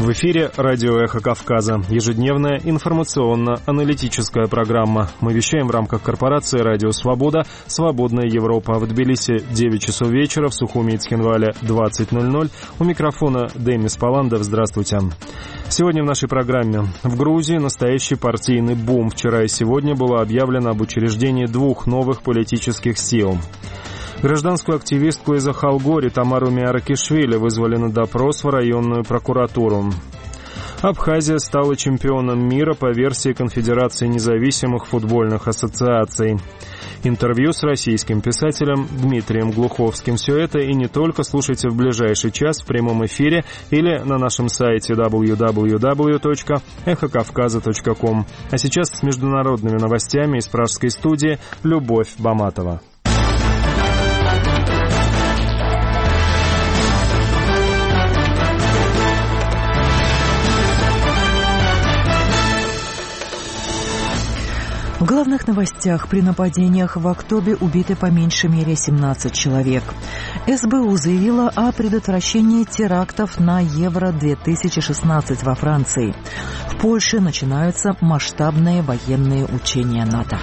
В эфире радио «Эхо Кавказа». Ежедневная информационно-аналитическая программа. Мы вещаем в рамках корпорации «Радио Свобода», «Свободная Европа». В Тбилиси 9 часов вечера, в Сухуми и Цхинвале 20:00. У микрофона Демис Паландов. Здравствуйте. Сегодня в нашей программе. В Грузии настоящий партийный бум. Вчера и сегодня было объявлено об учреждении 2 новых политических сил. Гражданскую активистку из Ахалгори Тамару Миаракишвили вызвали на допрос в районную прокуратуру. Абхазия стала чемпионом мира по версии Конфедерации независимых футбольных ассоциаций. Интервью с российским писателем Дмитрием Глуховским. Все это и не только слушайте в ближайший час в прямом эфире или на нашем сайте www.эхокавказа.ком. А сейчас с международными новостями из пражской студии Любовь Баматова. В главных новостях: при нападениях в Актобе убиты по меньшей мере 17 человек. СБУ заявила о предотвращении терактов на Евро-2016 во Франции. В Польше начинаются масштабные военные учения НАТО.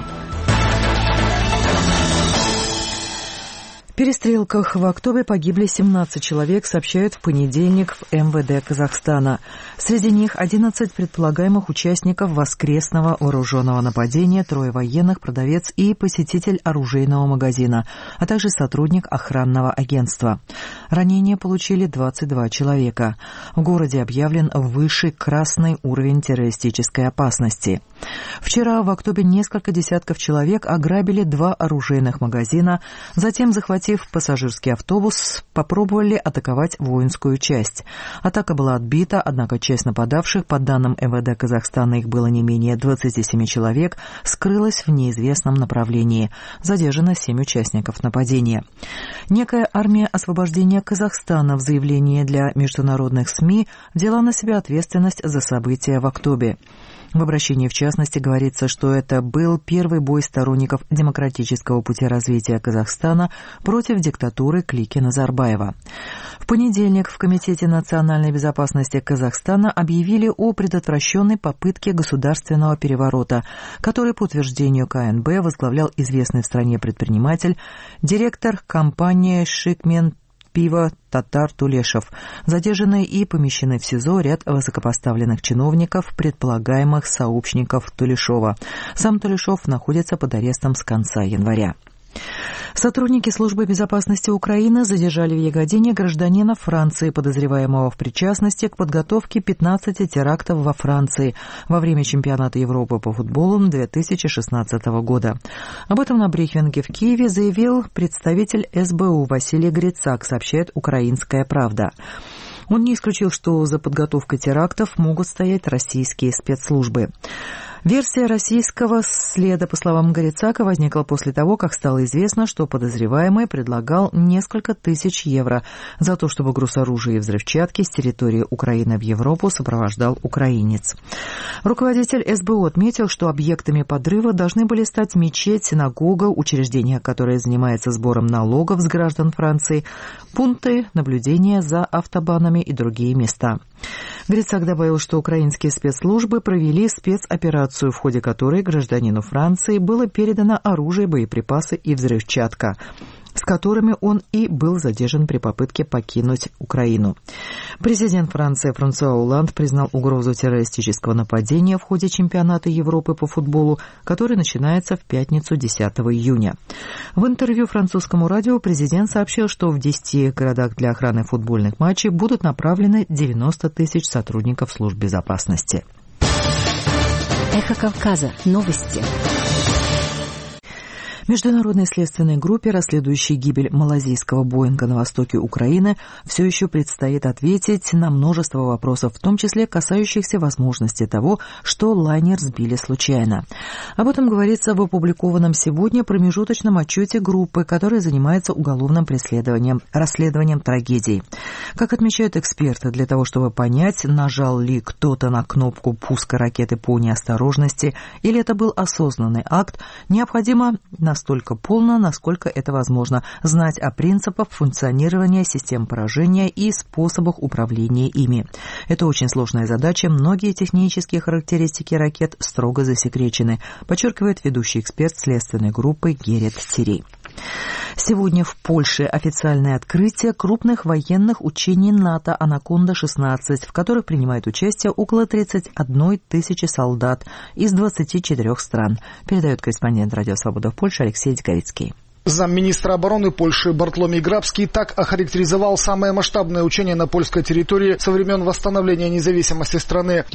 В перестрелках в Актобе погибли 17 человек, сообщают в понедельник в МВД Казахстана. Среди них 11 предполагаемых участников воскресного вооруженного нападения, 3 военных, продавец и посетитель оружейного магазина, а также сотрудник охранного агентства. Ранения получили 22 человека. В городе объявлен высший красный уровень террористической опасности. Вчера в Актобе несколько десятков человек ограбили 2 оружейных магазина, затем, захватив пассажирский автобус, попробовали атаковать воинскую часть. Атака была отбита, однако часть нападавших, по данным МВД Казахстана, их было не менее 27 человек, скрылась в неизвестном направлении. Задержано 7 участников нападения. Некая армия освобождения Казахстана в заявлении для международных СМИ взяла на себя ответственность за события в Актобе. В обращении, в частности, говорится, что это был первый бой сторонников демократического пути развития Казахстана против диктатуры клики Назарбаева. В понедельник в Комитете национальной безопасности Казахстана объявили о предотвращенной попытке государственного переворота, который, по утверждению КНБ, возглавлял известный в стране предприниматель, директор компании «Шикмен Пиво» Татар Тулешев. Задержаны и помещены в СИЗО ряд высокопоставленных чиновников, предполагаемых сообщников Тулешова. Сам Тулешов находится под арестом с конца января. Сотрудники Службы безопасности Украины задержали в Ягодине гражданина Франции, подозреваемого в причастности к подготовке 15 терактов во Франции во время чемпионата Европы по футболу 2016 года. Об этом на брифинге в Киеве заявил представитель СБУ Василий Грицак, сообщает «Украинская правда». Он не исключил, что за подготовкой терактов могут стоять российские спецслужбы. Версия российского следа, по словам Грицака, возникла после того, как стало известно, что подозреваемый предлагал несколько тысяч евро за то, чтобы груз оружия и взрывчатки с территории Украины в Европу сопровождал украинец. Руководитель СБУ отметил, что объектами подрыва должны были стать мечеть, синагога, учреждение, которое занимается сбором налогов с граждан Франции, пункты наблюдения за автобанами и другие места. Грицак добавил, что украинские спецслужбы провели спецоперацию, в ходе которой гражданину Франции было передано оружие, боеприпасы и взрывчатка, с которыми он и был задержан при попытке покинуть Украину. Президент Франции Франсуа Олланд признал угрозу террористического нападения в ходе чемпионата Европы по футболу, который начинается в пятницу 10 июня. В интервью французскому радио президент сообщил, что в 10 городах для охраны футбольных матчей будут направлены 90 тысяч сотрудников служб безопасности. Эхо Кавказа. Новости. Международной следственной группе, расследующей гибель малазийского Боинга на востоке Украины, все еще предстоит ответить на множество вопросов, в том числе касающихся возможности того, что лайнер сбили случайно. Об этом говорится в опубликованном сегодня промежуточном отчете группы, которая занимается уголовным расследованием трагедий. Как отмечают эксперты, для того, чтобы понять, нажал ли кто-то на кнопку пуска ракеты по неосторожности или это был осознанный акт, необходимо на настолько полно, насколько это возможно, знать о принципах функционирования систем поражения и способах управления ими. Это очень сложная задача, многие технические характеристики ракет строго засекречены, подчеркивает ведущий эксперт следственной группы Герет Терей. Сегодня в Польше официальное открытие крупных военных учений НАТО «Анаконда-16», в которых принимает участие около 31 тысячи солдат из 24 стран, передает корреспондент «Радио Свобода» в Польше Алексей Диковицкий. Замминистра обороны Польши Бартломей Грабский так охарактеризовал самое масштабное учение на польской территории со времен восстановления независимости страны.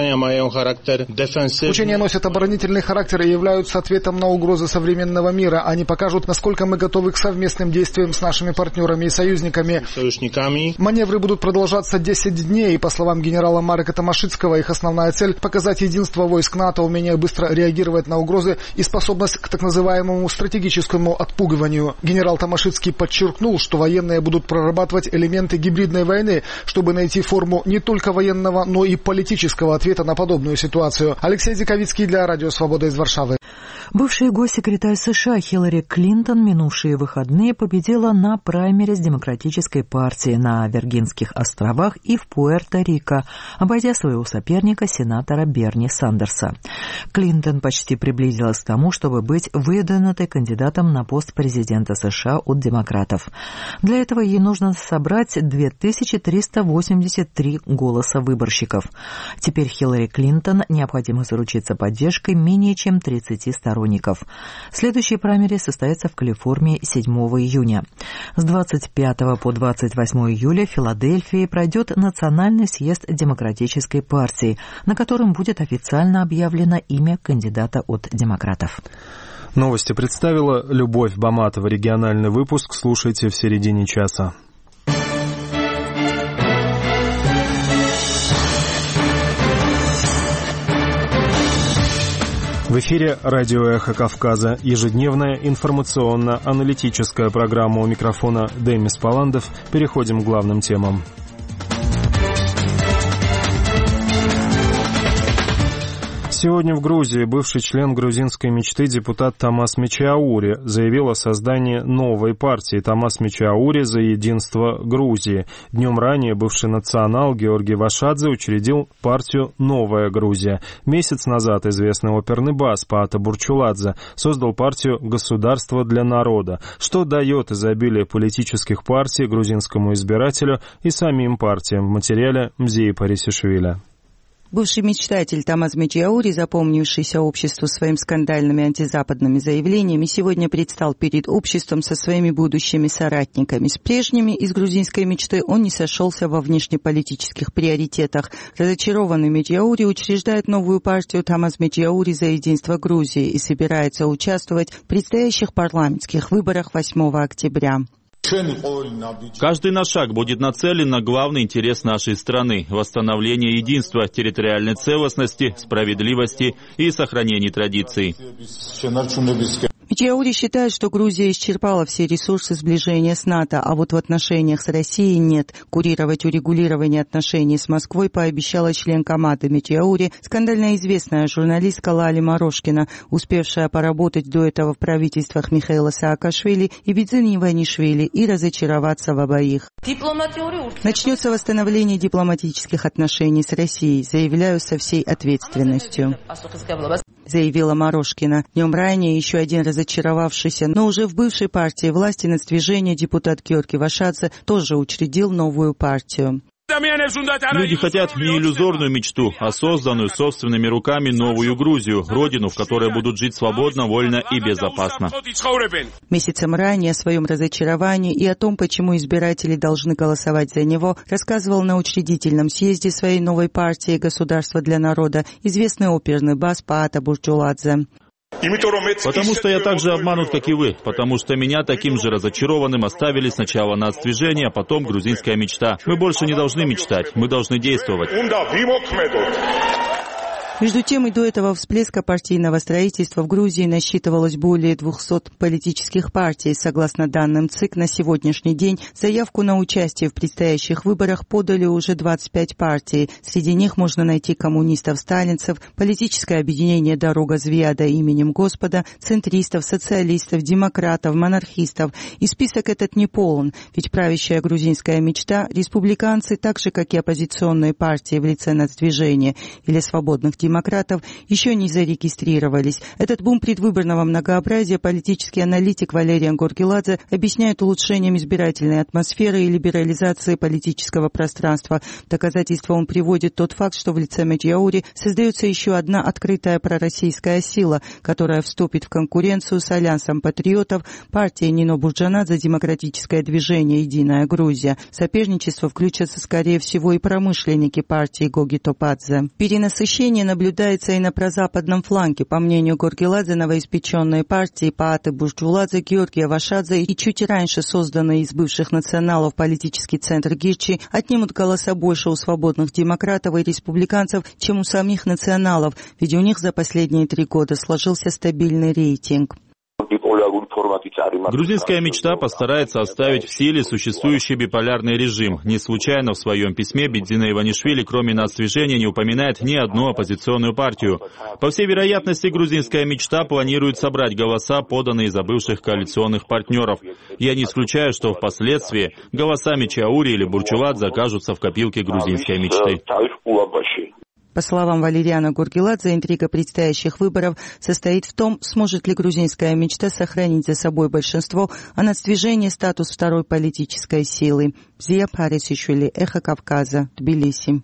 Учения носят оборонительный характер и являются ответом на угрозы современного мира. Они покажут, насколько мы готовы к совместным действиям с нашими партнерами и союзниками. Маневры будут продолжаться 10 дней, и, по словам генерала Марека Томашицкого, их основная цель – показать единство войск НАТО, умение быстро реагировать на угрозы и способность к так называемому стратегическому отпугиванию. Генерал Томашицкий подчеркнул, что военные будут прорабатывать элементы гибридной войны, чтобы найти форму не только военного, но и политического ответа на подобную ситуацию. Алексей Диковицкий для Радио Свобода из Варшавы. Бывший госсекретарь США Хиллари Клинтон минувшие выходные победила на праймериз Демократической партии на Виргинских островах и в Пуэрто-Рико, обойдя своего соперника, сенатора Берни Сандерса. Клинтон почти приблизилась к тому, чтобы быть выдвинутой кандидатом на пост президента США от демократов. Для этого ей нужно собрать 2383 голоса выборщиков. Теперь Хиллари Клинтон необходимо заручиться поддержкой менее чем 30 сторонников. Следующий праймериз состоится в Калифорнии 7 июня. С 25 по 28 июля в Филадельфии пройдет Национальный съезд Демократической партии, на котором будет официально объявлено имя кандидата от демократов. Новости представила Любовь Баматова. Региональный выпуск слушайте в середине часа. В эфире радио «Эхо Кавказа». Ежедневная информационно-аналитическая программа. У микрофона Демис Паландов. Переходим к главным темам. Сегодня в Грузии бывший член грузинской мечты депутат Томас Мичиаури заявил о создании новой партии «Томас Мичиаури за единство Грузии». Днем ранее бывший национал Георгий Вашадзе учредил партию «Новая Грузия». Месяц назад известный оперный бас Паата Бурчуладзе создал партию «Государство для народа», что дает изобилие политических партий грузинскому избирателю и самим партиям, в материале Мзии Парисишвили. Бывший мечтатель Томас Мичиаури, запомнившийся обществу своими скандальными антизападными заявлениями, сегодня предстал перед обществом со своими будущими соратниками. С прежними из грузинской мечты он не сошелся во внешнеполитических приоритетах. Разочарованный Мичиаури учреждает новую партию Томас Мичиаури за единство Грузии и собирается участвовать в предстоящих парламентских выборах 8 октября. Каждый наш шаг будет нацелен на главный интерес нашей страны – восстановление единства, территориальной целостности, справедливости и сохранения традиций. Мичиаури считает, что Грузия исчерпала все ресурсы сближения с НАТО, а вот в отношениях с Россией нет. Курировать урегулирование отношений с Москвой пообещала член команды Мичиаури, скандально известная журналистка Лали Морошкина, успевшая поработать до этого в правительствах Михаила Саакашвили и Бидзини Иванишвили и разочароваться в обоих. Начнется восстановление дипломатических отношений с Россией, заявляю со всей ответственностью, заявила Морошкина. Днем ранее еще один разочаровавшийся, но уже в бывшей партии власти нацдвижения депутат Георгий Вашадзе тоже учредил новую партию. Люди хотят не иллюзорную мечту, а созданную собственными руками новую Грузию, родину, в которой будут жить свободно, вольно и безопасно. Месяцем ранее о своем разочаровании и о том, почему избиратели должны голосовать за него, рассказывал на учредительном съезде своей новой партии «Государство для народа» известный оперный бас Паата Бурчуладзе. Потому что я так же обманут, как и вы. Потому что меня таким же разочарованным оставили сначала нацдвижение, а потом грузинская мечта. Мы больше не должны мечтать, мы должны действовать. Между тем, и до этого всплеска партийного строительства в Грузии насчитывалось более 200 политических партий. Согласно данным ЦИК, на сегодняшний день заявку на участие в предстоящих выборах подали уже 25 партий. Среди них можно найти коммунистов-сталинцев, политическое объединение «Дорога Звияда» именем Господа, центристов, социалистов, демократов, монархистов. И список этот не полон, ведь правящая грузинская мечта, республиканцы, так же, как и оппозиционные партии в лице Нацдвижения или свободных демократов, еще не зарегистрировались. Этот бум предвыборного многообразия политический аналитик Валериан Горгеладзе объясняет улучшением избирательной атмосферы и либерализацией политического пространства. Доказательство он приводит тот факт, что в лице Меджаури создается еще одна открытая пророссийская сила, которая вступит в конкуренцию с Альянсом патриотов, партией Нино Бурджанадзе «Демократическое движение. Единая Грузия». В соперничество включатся, скорее всего, и промышленники партии Гоги Топадзе. Перенасыщение наблюдается и на прозападном фланге. По мнению Горгеладзе, новоиспеченные партии Пааты Буржуладзе, Георгия Вашадзе и чуть раньше созданный из бывших националов политический центр Гирчи отнимут голоса больше у свободных демократов и республиканцев, чем у самих националов, ведь у них за последние 3 года сложился стабильный рейтинг. Грузинская мечта постарается оставить в силе существующий биполярный режим. Не случайно в своем письме Бедзина Иванишвили, кроме Нацдвижения, не упоминает ни одну оппозиционную партию. По всей вероятности, грузинская мечта планирует собрать голоса, поданные из бывших коалиционных партнеров. Я не исключаю, что впоследствии голоса Мечаури или Бурчуладзе окажутся в копилке грузинской мечты. По словам Валериана Горгеладзе, интрига предстоящих выборов состоит в том, сможет ли грузинская мечта сохранить за собой большинство, а Нацдвижение — статус второй политической силы. Зия Парисишвили, Эхо Кавказа, Тбилиси.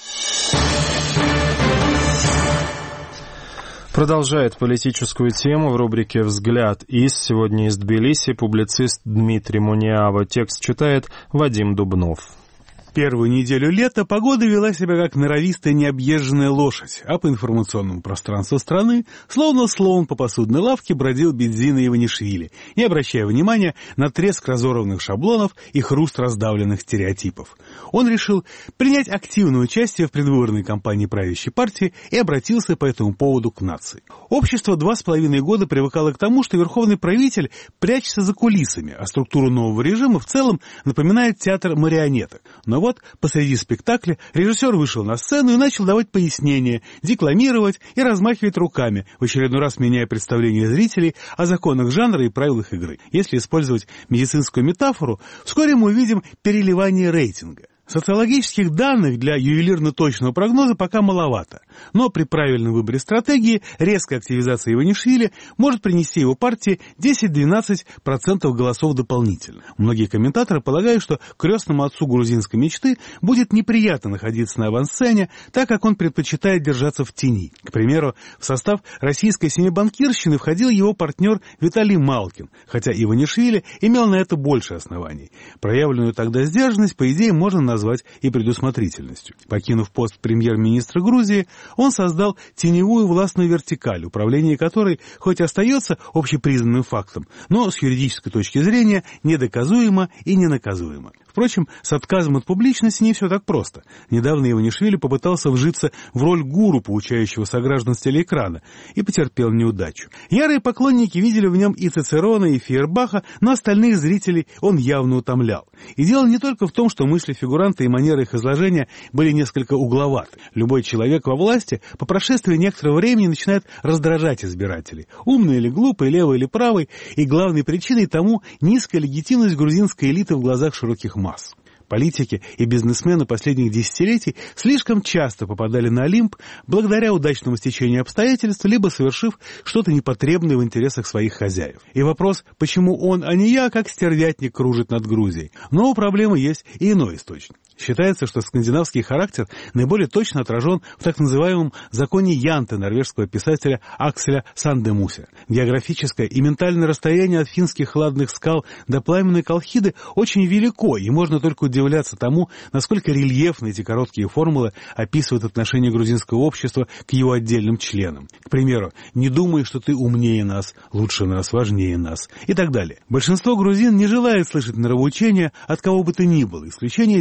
Продолжает политическую тему в рубрике «Взгляд из». Сегодня из Тбилиси публицист Дмитрий Муниава. Текст читает Вадим Дубнов. Первую неделю лета погода вела себя как норовистая необъезженная лошадь, а по информационному пространству страны, словно слон по посудной лавке, бродил Бедзина Иванишвили, не обращая внимания на треск разорванных шаблонов и хруст раздавленных стереотипов. Он решил принять активное участие в предвыборной кампании правящей партии и обратился по этому поводу к нации. Общество 2,5 года привыкало к тому, что верховный правитель прячется за кулисами, а структура нового режима в целом напоминает театр марионеток. Но вот посреди спектакля режиссер вышел на сцену и начал давать пояснения, декламировать и размахивать руками, в очередной раз меняя представление зрителей о законах жанра и правилах игры. Если использовать медицинскую метафору, вскоре мы увидим переливание рейтинга. Социологических данных для ювелирно-точного прогноза пока маловато, но при правильном выборе стратегии резкая активизация Иванишвили может принести его партии 10-12% голосов дополнительно. Многие комментаторы полагают, что крестному отцу грузинской мечты будет неприятно находиться на авансцене, так как он предпочитает держаться в тени. К примеру, в состав российской семибанкирщины входил его партнер Виталий Малкин, хотя Иванишвили имел на это больше оснований. Проявленную тогда сдержанность, по идее, можно назвать и предусмотрительностью. Покинув пост премьер-министра Грузии, он создал теневую властную вертикаль, управление которой хоть остается общепризнанным фактом, но с юридической точки зрения недоказуемо и ненаказуемо. Впрочем, с отказом от публичности не все так просто. Недавно Иванишвили попытался вжиться в роль гуру, поучающего сограждан с телеэкрана, и потерпел неудачу. Ярые поклонники видели в нем и Цицерона, и Фейербаха, но остальных зрителей он явно утомлял. И дело не только в том, что мысли фигуранта и манеры их изложения были несколько угловаты. Любой человек во власти по прошествии некоторого времени начинает раздражать избирателей. Умный или глупый, левый или правый, и главной причиной тому низкая легитимность грузинской элиты в глазах широких масс. Политики и бизнесмены последних десятилетий слишком часто попадали на Олимп благодаря удачному стечению обстоятельств, либо совершив что-то непотребное в интересах своих хозяев. И вопрос, почему он, а не я, как стервятник кружит над Грузией. Но у проблемы есть и иной источник. Считается, что скандинавский характер наиболее точно отражен в так называемом законе Янте норвежского писателя Акселя Сандемуся. Географическое и ментальное расстояние от финских хладных скал до пламенной Колхиды очень велико, и можно только удивляться тому, насколько рельефны эти короткие формулы описывают отношение грузинского общества к его отдельным членам. К примеру, «не думай, что ты умнее нас, лучше нас, важнее нас» и так далее. Большинство грузин не желает слышать нравоучения от кого бы то ни было. Исключение делают разве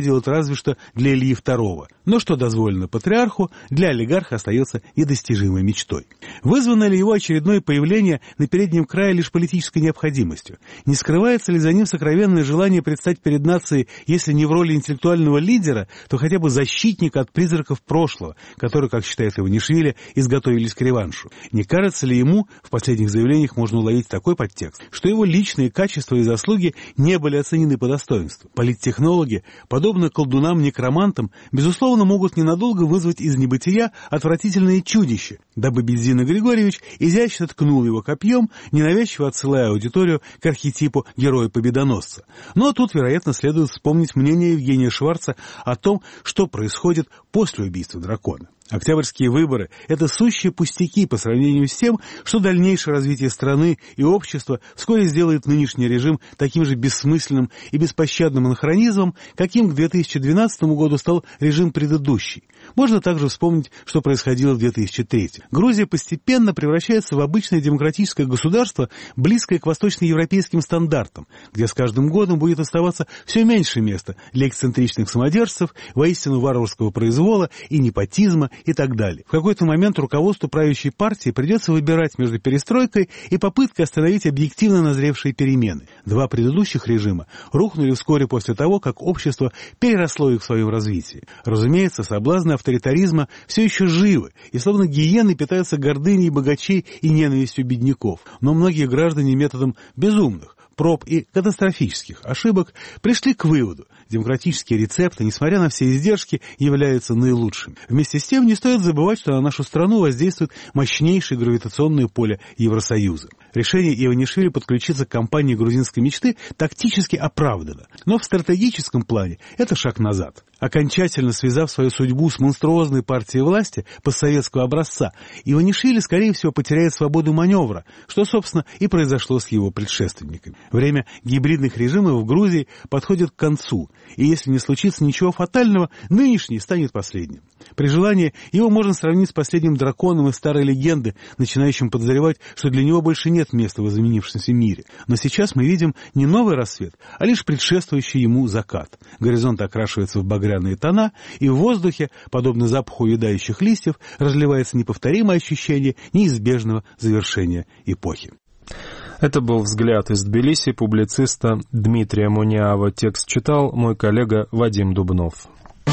разве что для Ильи II. Но что дозволено патриарху, для олигарха остается недостижимой мечтой. Вызвано ли его очередное появление на переднем крае лишь политической необходимостью? Не скрывается ли за ним сокровенное желание предстать перед нацией, если не в роли интеллектуального лидера, то хотя бы защитника от призраков прошлого, которые, как считает Иванишвили, изготовились к реваншу? Не кажется ли ему, в последних заявлениях можно уловить такой подтекст, что его личные качества и заслуги не были оценены по достоинству? Политтехнологи, подобно колдунам-некромантам, безусловно, могут ненадолго вызвать из небытия отвратительные чудища, дабы Бедзина Григорьевич изящно ткнул его копьем, ненавязчиво отсылая аудиторию к архетипу героя-победоносца. Но тут, вероятно, следует вспомнить мнение Евгения Шварца о том, что происходит после убийства дракона. Октябрьские выборы – это сущие пустяки по сравнению с тем, что дальнейшее развитие страны и общества вскоре сделает нынешний режим таким же бессмысленным и беспощадным анахронизмом, каким к 2012 году стал режим предыдущий. Можно также вспомнить, что происходило в 2003. Грузия постепенно превращается в обычное демократическое государство, близкое к восточноевропейским стандартам, где с каждым годом будет оставаться все меньше места для эксцентричных самодержцев, воистину варварского произвола и непотизма и так далее. В какой-то момент руководству правящей партии придется выбирать между перестройкой и попыткой остановить объективно назревшие перемены. Два предыдущих режима рухнули вскоре после того, как общество переросло их в своем развитии. Разумеется, соблазны авторитаризма все еще живы, и словно гиены питаются гордыней богачей и ненавистью бедняков. Но многие граждане методом безумных проб и катастрофических ошибок пришли к выводу: демократические рецепты, несмотря на все издержки, являются наилучшими. Вместе с тем не стоит забывать, что на нашу страну воздействует мощнейшее гравитационное поле Евросоюза. Решение Иванишвили подключиться к кампании грузинской мечты тактически оправдано, но в стратегическом плане это шаг назад. Окончательно связав свою судьбу с монструозной партией власти постсоветского образца, Иванишвили, скорее всего, потеряет свободу маневра, что, собственно, и произошло с его предшественниками. Время гибридных режимов в Грузии подходит к концу, и если не случится ничего фатального, нынешний станет последним. При желании его можно сравнить с последним драконом из старой легенды, начинающим подозревать, что для него больше нет места в изменившемся мире. Но сейчас мы видим не новый рассвет, а лишь предшествующий ему закат. Горизонт окрашивается в багряные тона, и в воздухе, подобно запаху увядающих листьев, разливается неповторимое ощущение неизбежного завершения эпохи. Это был взгляд из Тбилиси публициста Дмитрия Муниава. Текст читал мой коллега Вадим Дубнов.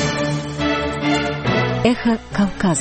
Эхо Кавказа.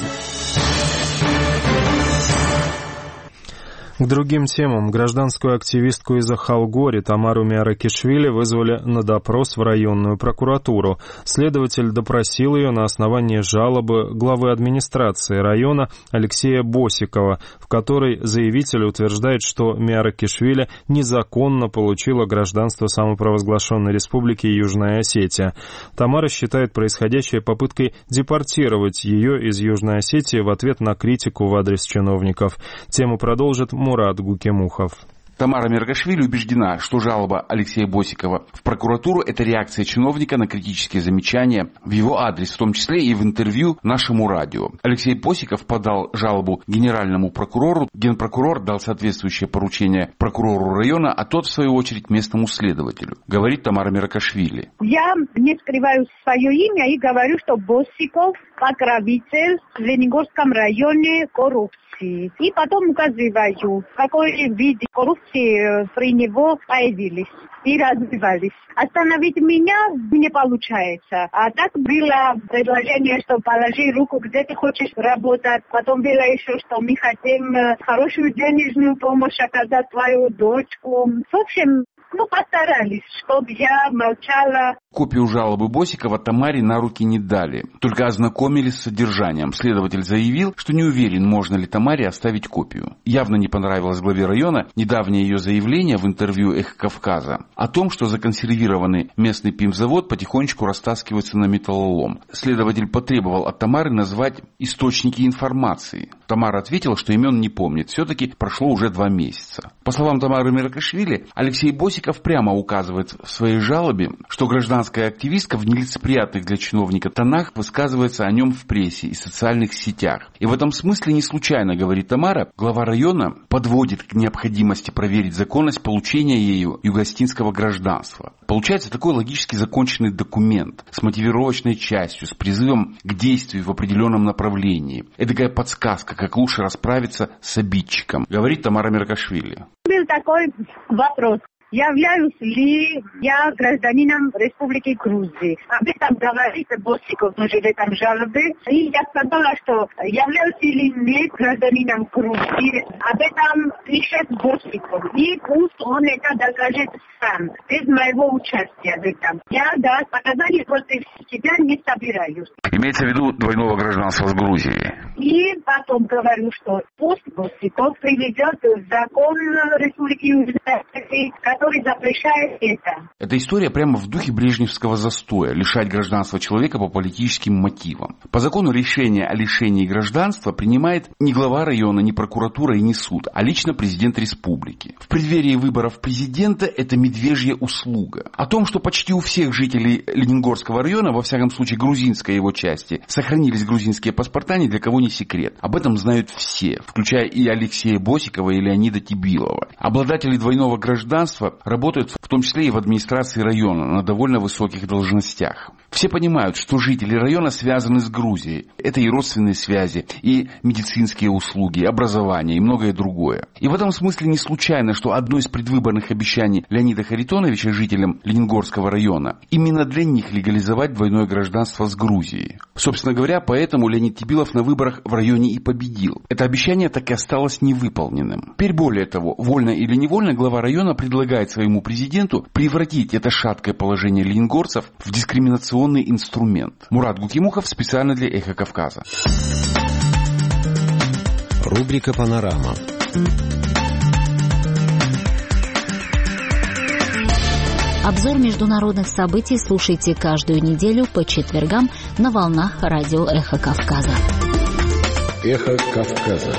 К другим темам. Гражданскую активистку из Ахалгори Тамару Миаракишвили вызвали на допрос в районную прокуратуру. Следователь допросил ее на основании жалобы главы администрации района Алексея Босикова, в которой заявитель утверждает, что Миаракишвили незаконно получила гражданство самопровозглашенной республики Южная Осетия. Тамара считает происходящее попыткой депортировать ее из Южной Осетии в ответ на критику в адрес чиновников. Тему продолжит Мурат Гукемухов. Тамара Миаракишвили убеждена, что жалоба Алексея Босикова в прокуратуру – это реакция чиновника на критические замечания в его адрес, в том числе и в интервью нашему радио. Алексей Босиков подал жалобу генеральному прокурору, генпрокурор дал соответствующее поручение прокурору района, а тот, в свою очередь, местному следователю. Говорит Тамара Миаракишвили. Я не скрываю свое имя и говорю, что Босиков покровитель в Ленинском районе коррупции. И потом указываю, в какой виде коррупции при него появились и развивались. Остановить меня не получается. А так было предложение, что положи руку, где ты хочешь работать. Потом было еще, что мы хотим хорошую денежную помощь оказать твою дочку. В общем, постарались, чтобы я молчала. Копию жалобы Босикова Тамаре на руки не дали, только ознакомились с содержанием. Следователь заявил, что не уверен, можно ли Тамаре оставить копию. Явно не понравилось главе района недавнее ее заявление в интервью «Эхо Кавказа» о том, что законсервированный местный пивзавод потихонечку растаскивается на металлолом. Следователь потребовал от Тамары назвать источники информации. Тамара ответила, что имен не помнит. Все-таки прошло уже 2 месяца. По словам Тамары Миаракишвили, Алексей Босиков Босиков прямо указывает в своей жалобе, что гражданская активистка в нелицеприятных для чиновника тонах высказывается о нем в прессе и социальных сетях. И в этом смысле не случайно, говорит Тамара, глава района подводит к необходимости проверить законность получения ею югостинского гражданства. Получается такой логически законченный документ с мотивировочной частью, с призывом к действию в определенном направлении. Эдакая подсказка, как лучше расправиться с обидчиком, говорит Тамара Меркашвили. Был такой вопрос. Являюсь ли я гражданином Республики Грузии? Об этом говорит Босиков тоже в этом жалобе. И я сказала, что являюсь ли не гражданином Грузии. Об этом пишет Босиков. И пусть он это докажет сам, без моего участия в этом. Я, показания против себя не собираюсь. Имеется в виду двойного гражданства с Грузией. И потом говорю, что пусть Босиков приведет закон Республики Грузии, который запрещает это. Эта история прямо в духе брежневского застоя, лишать гражданства человека по политическим мотивам. По закону решение о лишении гражданства принимает не глава района, не прокуратура и не суд, а лично президент республики. В преддверии выборов президента это медвежья услуга. О том, что почти у всех жителей Лениногорского района, во всяком случае грузинской его части, сохранились грузинские паспорта, ни для кого не секрет. Об этом знают все, включая и Алексея Босикова и Леонида Тибилова. Обладатели двойного гражданства работают в том числе и в администрации района на довольно высоких должностях. Все понимают, что жители района связаны с Грузией. Это и родственные связи, и медицинские услуги, и образование, и многое другое. И в этом смысле не случайно, что одно из предвыборных обещаний Леонида Харитоновича жителям Лениногорского района именно для них легализовать двойное гражданство с Грузией. Собственно говоря, поэтому Леонид Тибилов на выборах в районе и победил. Это обещание так и осталось невыполненным. Теперь более того, вольно или невольно глава района предлагает своему президенту превратить это шаткое положение лениногорцев в дискриминационный инструмент. Мурат Гукимухов специально для «Эхо Кавказа». Рубрика «Панорама». Обзор международных событий слушайте каждую неделю по четвергам на волнах радио «Эхо Кавказа». «Эхо Кавказа».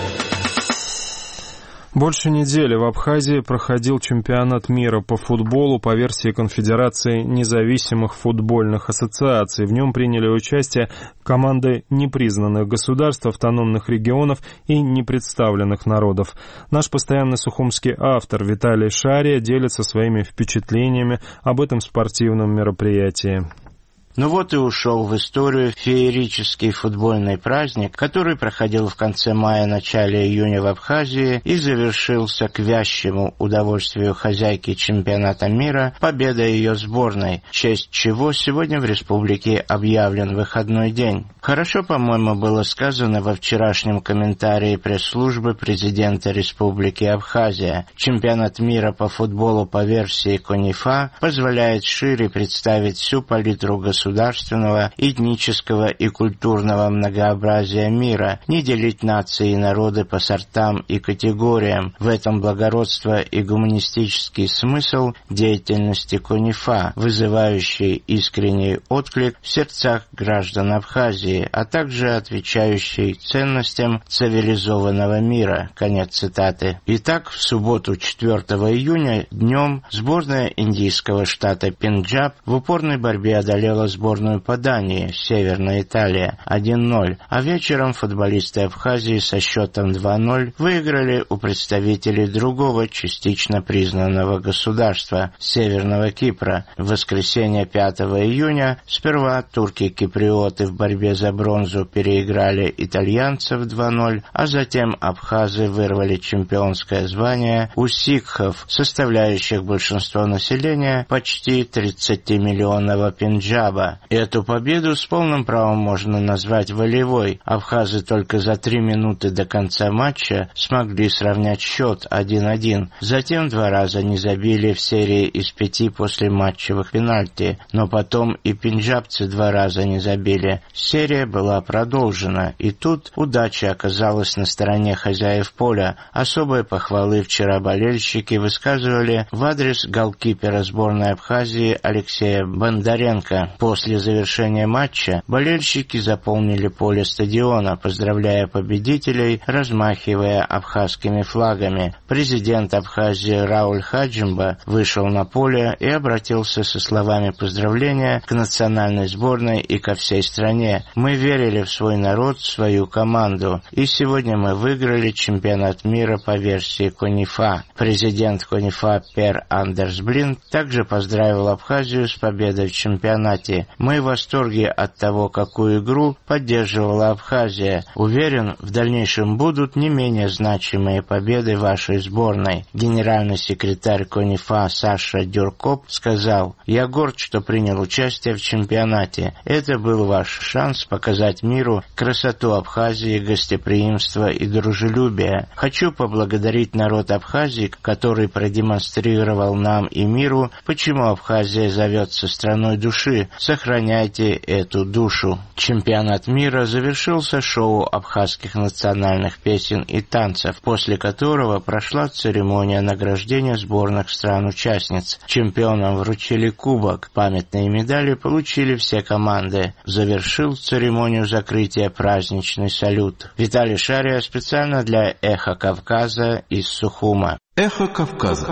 Больше недели в Абхазии проходил чемпионат мира по футболу по версии Конфедерации независимых футбольных ассоциаций. В нем приняли участие команды непризнанных государств, автономных регионов и непредставленных народов. Наш постоянный сухумский автор Виталий Шария делится своими впечатлениями об этом спортивном мероприятии. Ну вот и ушел в историю феерический футбольный праздник, который проходил в конце мая-начале июня в Абхазии и завершился к вящему удовольствию хозяйки чемпионата мира победой ее сборной, в честь чего сегодня в республике объявлен выходной день. Хорошо, по-моему, было сказано во вчерашнем комментарии пресс-службы президента Республики Абхазия. Чемпионат мира по футболу по версии КОНИФА позволяет шире представить всю палитру государственного, этнического и культурного многообразия мира, не делить нации и народы по сортам и категориям. В этом благородство и гуманистический смысл деятельности КОНИФА, вызывающий искренний отклик в сердцах граждан Абхазии, а также отвечающий ценностям цивилизованного мира. Конец цитаты. Итак, в субботу 4 июня днем сборная индийского штата Пенджаб в упорной борьбе одолела сборную по Дании, Северная Италия, 1-0, а вечером футболисты Абхазии со счетом 2-0 выиграли у представителей другого частично признанного государства, Северного Кипра. В воскресенье 5 июня сперва турки-киприоты в борьбе за бронзу переиграли итальянцев 2-0, а затем абхазы вырвали чемпионское звание у сикхов, составляющих большинство населения почти 30-миллионного Пенджаба. Эту победу с полным правом можно назвать волевой. Абхазы только за 3 минуты до конца матча смогли сравнять счет 1-1. Затем 2 раза не забили в серии из 5 послематчевых пенальти, но потом и пенджабцы 2 раза не забили. Серия была продолжена, и тут удача оказалась на стороне хозяев поля. Особые похвалы вчера болельщики высказывали в адрес голкипера сборной Абхазии Алексея Бондаренко. После завершения матча болельщики заполнили поле стадиона, поздравляя победителей, размахивая абхазскими флагами. Президент Абхазии Рауль Хаджимба вышел на поле и обратился со словами поздравления к национальной сборной и ко всей стране. «Мы верили в свой народ, в свою команду, и сегодня мы выиграли чемпионат мира по версии КОНИФА». Президент КОНИФА Пер Андерс Блин также поздравил Абхазию с победой в чемпионате. «Мы в восторге от того, какую игру поддерживала Абхазия. Уверен, в дальнейшем будут не менее значимые победы вашей сборной». Генеральный секретарь КОНИФА Саша Дюркоп сказал: «Я горд, что принял участие в чемпионате. Это был ваш шанс показать миру красоту Абхазии, гостеприимство и дружелюбие. Хочу поблагодарить народ Абхазии, который продемонстрировал нам и миру, почему Абхазия зовется страной души. Сохраняйте эту душу». Чемпионат мира завершился шоу абхазских национальных песен и танцев, после которого прошла церемония награждения сборных стран-участниц. Чемпионам вручили кубок. Памятные медали получили все команды. Завершил церемонию закрытия праздничный салют. Виталий Шария специально для «Эхо Кавказа» из Сухума. Эхо Кавказа.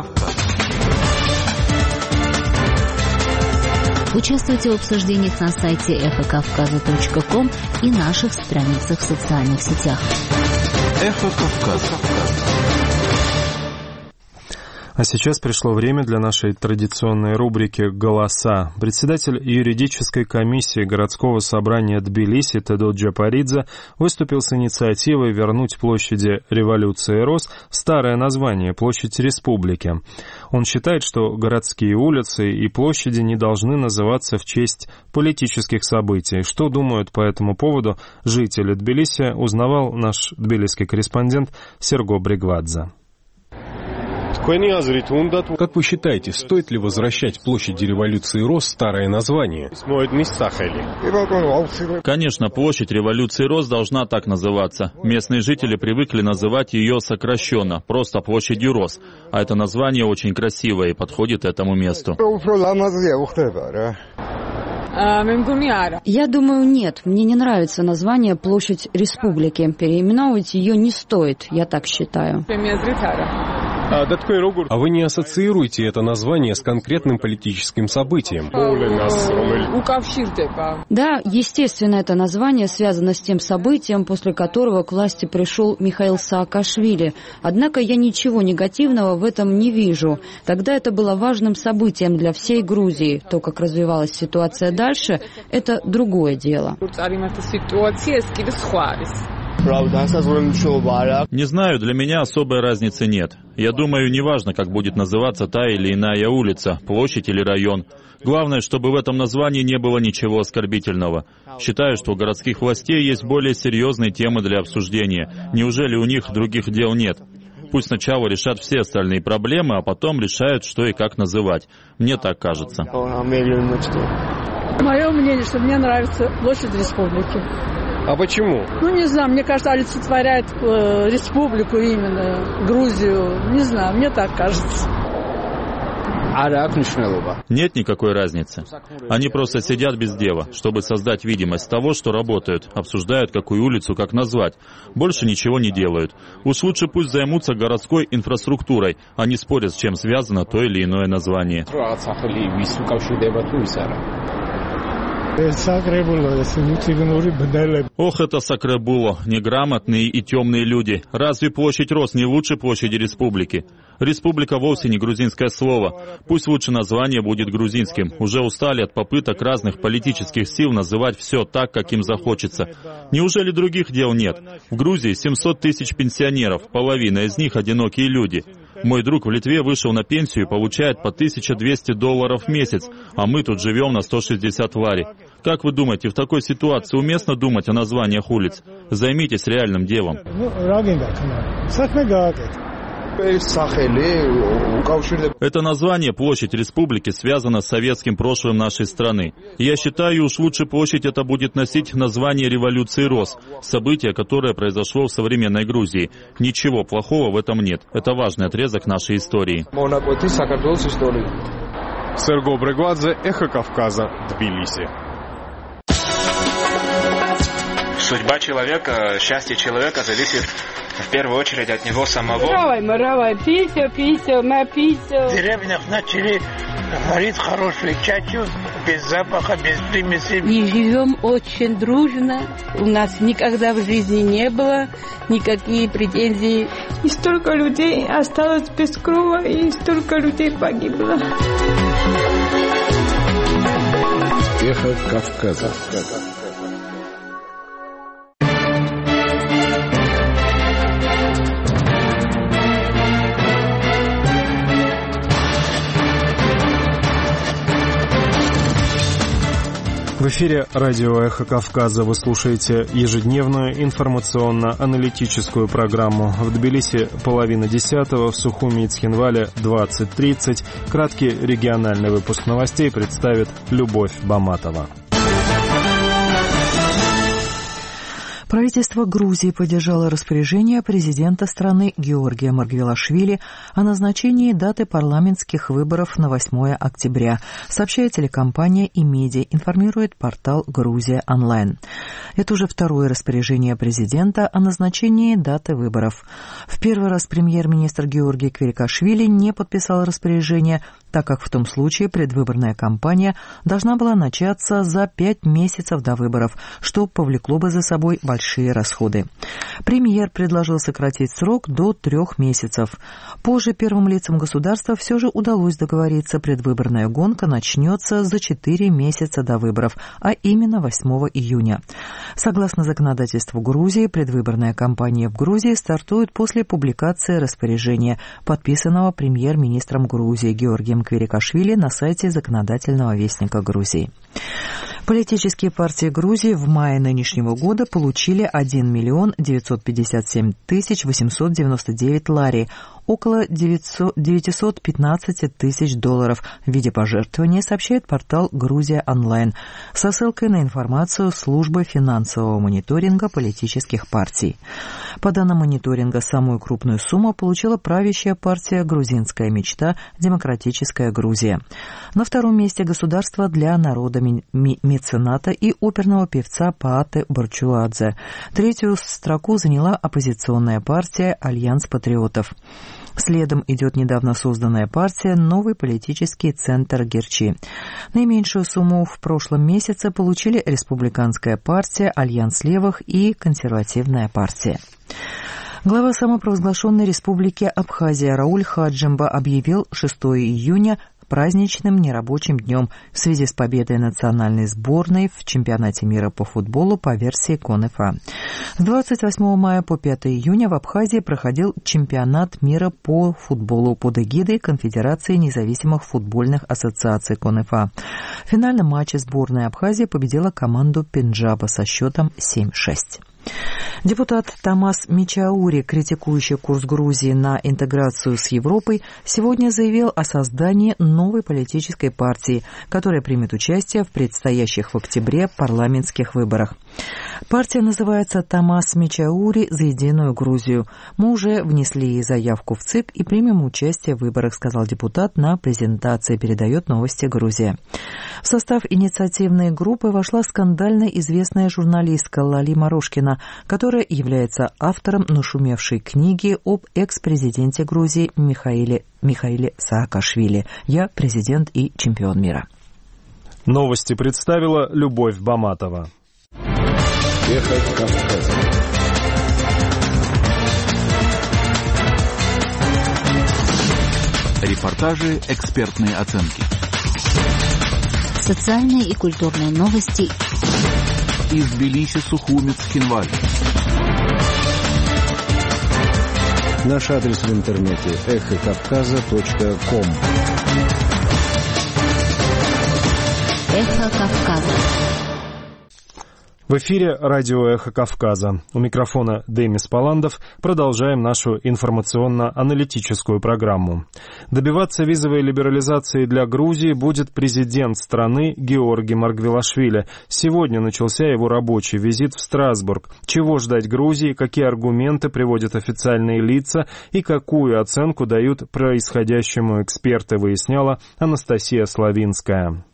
Участвуйте в обсуждениях на сайте эхокавказа.ком и наших страницах в социальных сетях. Эхо Кавказа. А сейчас пришло время для нашей традиционной рубрики «Голоса». Председатель юридической комиссии городского собрания Тбилиси Тедот Джапаридзе выступил с инициативой вернуть площади Революции Роз старое название — Площадь Республики. Он считает, что городские улицы и площади не должны называться в честь политических событий. Что думают по этому поводу жители Тбилиси, узнавал наш тбилисский корреспондент Серго Бригвадзе. Как вы считаете, стоит ли возвращать площади Революции Роз старое название? Конечно, площадь Революции Роз должна так называться. Местные жители привыкли называть ее сокращенно, просто площадью Роз. А это название очень красивое и подходит этому месту. Я думаю, нет. Мне не нравится название «Площадь Республики». Переименовывать ее не стоит, я так считаю. А вы не ассоциируете это название с конкретным политическим событием? Да, естественно, это название связано с тем событием, после которого к власти пришел Михаил Саакашвили. Однако я ничего негативного в этом не вижу. Тогда это было важным событием для всей Грузии. То, как развивалась ситуация дальше, это другое дело. Не знаю, для меня особой разницы нет. Я думаю, неважно, как будет называться та или иная улица, площадь или район. Главное, чтобы в этом названии не было ничего оскорбительного. Считаю, что у городских властей есть более серьезные темы для обсуждения. Неужели у них других дел нет? Пусть сначала решат все остальные проблемы, а потом решают, что и как называть. Мне так кажется. Мое мнение, что мне нравится площадь Республики. А почему? Не знаю, мне кажется, олицетворяет республику именно, Грузию. Не знаю, мне так кажется. Нет никакой разницы. Они просто сидят без дела, чтобы создать видимость того, что работают, обсуждают, какую улицу как назвать. Больше ничего не делают. Уж лучше пусть займутся городской инфраструктурой, а не спорят, с чем связано то или иное название. Ох, это Сакребуло, неграмотные и темные люди. Разве площадь Роз не лучше площади Республики? Республика вовсе не грузинское слово. Пусть лучше название будет грузинским. Уже устали от попыток разных политических сил называть все так, как им захочется. Неужели других дел нет? В Грузии 700 тысяч пенсионеров, половина из них одинокие люди. Мой друг в Литве вышел на пенсию и получает по $1200 в месяц, а мы тут живем на 160 лари. Как вы думаете, в такой ситуации уместно думать о названиях улиц? Займитесь реальным делом. Это название «Площадь Республики» связано с советским прошлым нашей страны. И я считаю, уж лучше площадь это будет носить название «Революции Роз», событие, которое произошло в современной Грузии. Ничего плохого в этом нет. Это важный отрезок нашей истории. Серго Бригвадзе, Эхо Кавказа, Тбилиси. Судьба человека, счастье человека зависит в первую очередь от него самого. В деревнях начали варить хорошую чачу, без запаха, без примесей. И живем очень дружно. У нас никогда в жизни не было никаких претензий. И столько людей осталось без крова, и столько людей погибло. Эхо Кавказа. В эфире радио «Эхо Кавказа». Вы слушаете ежедневную информационно-аналитическую программу. В Тбилиси 9:30, в Сухуми и Цхинвале 20:30. Краткий региональный выпуск новостей представит Любовь Баматова. Правительство Грузии поддержало распоряжение президента страны Георгия Маргвелашвили о назначении даты парламентских выборов на 8 октября, сообщает телекомпания «Имедиа», информирует портал «Грузия онлайн». Это уже второе распоряжение президента о назначении даты выборов. В первый раз премьер-министр Георгий Квирикашвили не подписал распоряжение, так как в том случае предвыборная кампания должна была начаться за 5 месяцев до выборов, что повлекло бы за собой большие расходы. Премьер предложил сократить срок до 3 месяцев. Позже первым лицам государства все же удалось договориться, предвыборная гонка начнется за 4 месяца до выборов, а именно 8 июня. Согласно законодательству Грузии, предвыборная кампания в Грузии стартует после публикации распоряжения, подписанного премьер-министром Грузии Георгием Квирикашвили на сайте законодательного вестника Грузии. Политические партии Грузии в мае нынешнего года получили 1 957 899 лари, около $915 тысяч в виде пожертвования, сообщает портал «Грузия онлайн» со ссылкой на информацию службы финансового мониторинга политических партий. По данным мониторинга, самую крупную сумму получила правящая партия «Грузинская мечта. Демократическая Грузия». На втором месте государство для народа мецената и оперного певца Пааты Барчуладзе. Третью строку заняла оппозиционная партия «Альянс патриотов». Следом идет недавно созданная партия «Новый политический центр Герчи». Наименьшую сумму в прошлом месяце получили Республиканская партия, Альянс левых и Консервативная партия. Глава самопровозглашенной республики Абхазия Рауль Хаджимба объявил 6 июня праздничным нерабочим днем в связи с победой национальной сборной в чемпионате мира по футболу по версии КОН-ИФА. С 28 мая по 5 июня в Абхазии проходил чемпионат мира по футболу под эгидой Конфедерации независимых футбольных ассоциаций КОН-ИФА. В финальном матче сборная Абхазии победила команду Пенджаба со счетом 7-6. Депутат Тамас Мичаури, критикующий курс Грузии на интеграцию с Европой, сегодня заявил о создании новой политической партии, которая примет участие в предстоящих в октябре парламентских выборах. Партия называется «Тамас Мичаури за единую Грузию». Мы уже внесли заявку в ЦИК и примем участие в выборах, сказал депутат на презентации, передает новости Грузия. В состав инициативной группы вошла скандально известная журналистка Лали Морошкина, которая является автором нашумевшей книги об экс-президенте Грузии Михаиле Саакашвили «Я президент и чемпион мира». Новости представила Любовь Баматова. Эхо Кавказа. Репортажи, экспертные оценки. Социальные и культурные новости. Из Тбилиси, Сухуми, Цхинваль. Наш адрес в интернете эхокавказа.ком. Эхо Кавказа. В эфире радио «Эхо Кавказа». У микрофона Демис Паландов. Продолжаем нашу информационно-аналитическую программу. Добиваться визовой либерализации для Грузии будет президент страны Георгий Маргвелашвили. Сегодня начался его рабочий визит в Страсбург. Чего ждать Грузии, какие аргументы приводят официальные лица и какую оценку дают происходящему эксперты, выясняла Анастасия Славинская.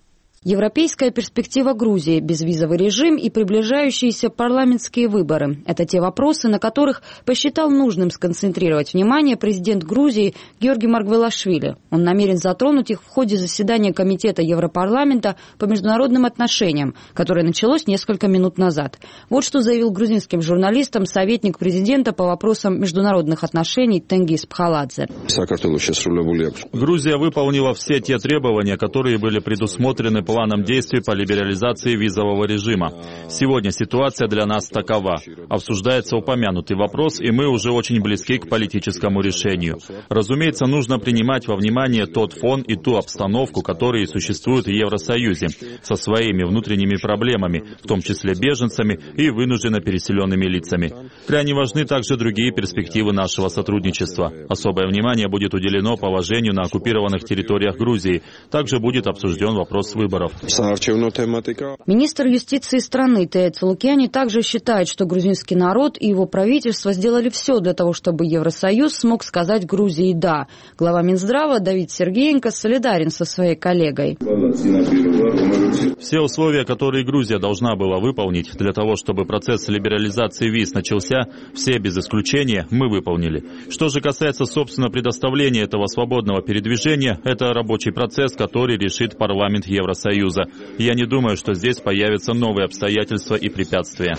Европейская перспектива Грузии, безвизовый режим и приближающиеся парламентские выборы – это те вопросы, на которых посчитал нужным сконцентрировать внимание президент Грузии Георгий Маргвелашвили. Он намерен затронуть их в ходе заседания Комитета Европарламента по международным отношениям, которое началось несколько минут назад. Вот что заявил грузинским журналистам советник президента по вопросам международных отношений Тенгиз Пхаладзе. Грузия выполнила все те требования, которые были предусмотрены планом действий по либерализации визового режима. Сегодня ситуация для нас такова. Обсуждается упомянутый вопрос, и мы уже очень близки к политическому решению. Разумеется, нужно принимать во внимание тот фон и ту обстановку, которые существуют в Евросоюзе, со своими внутренними проблемами, в том числе беженцами и вынужденно переселенными лицами. Крайне важны также другие перспективы нашего сотрудничества. Особое внимание будет уделено положению на оккупированных территориях Грузии. Также будет обсужден вопрос выборов. Министр юстиции страны Тея Цулукяни также считает, что грузинский народ и его правительство сделали все для того, чтобы Евросоюз смог сказать Грузии «да». Глава Минздрава Давид Сергеенко солидарен со своей коллегой. Все условия, которые Грузия должна была выполнить для того, чтобы процесс либерализации виз начался, все без исключения мы выполнили. Что же касается, собственно, предоставления этого свободного передвижения, это рабочий процесс, который решит парламент Евросоюза. Я не думаю, что здесь появятся новые обстоятельства и препятствия.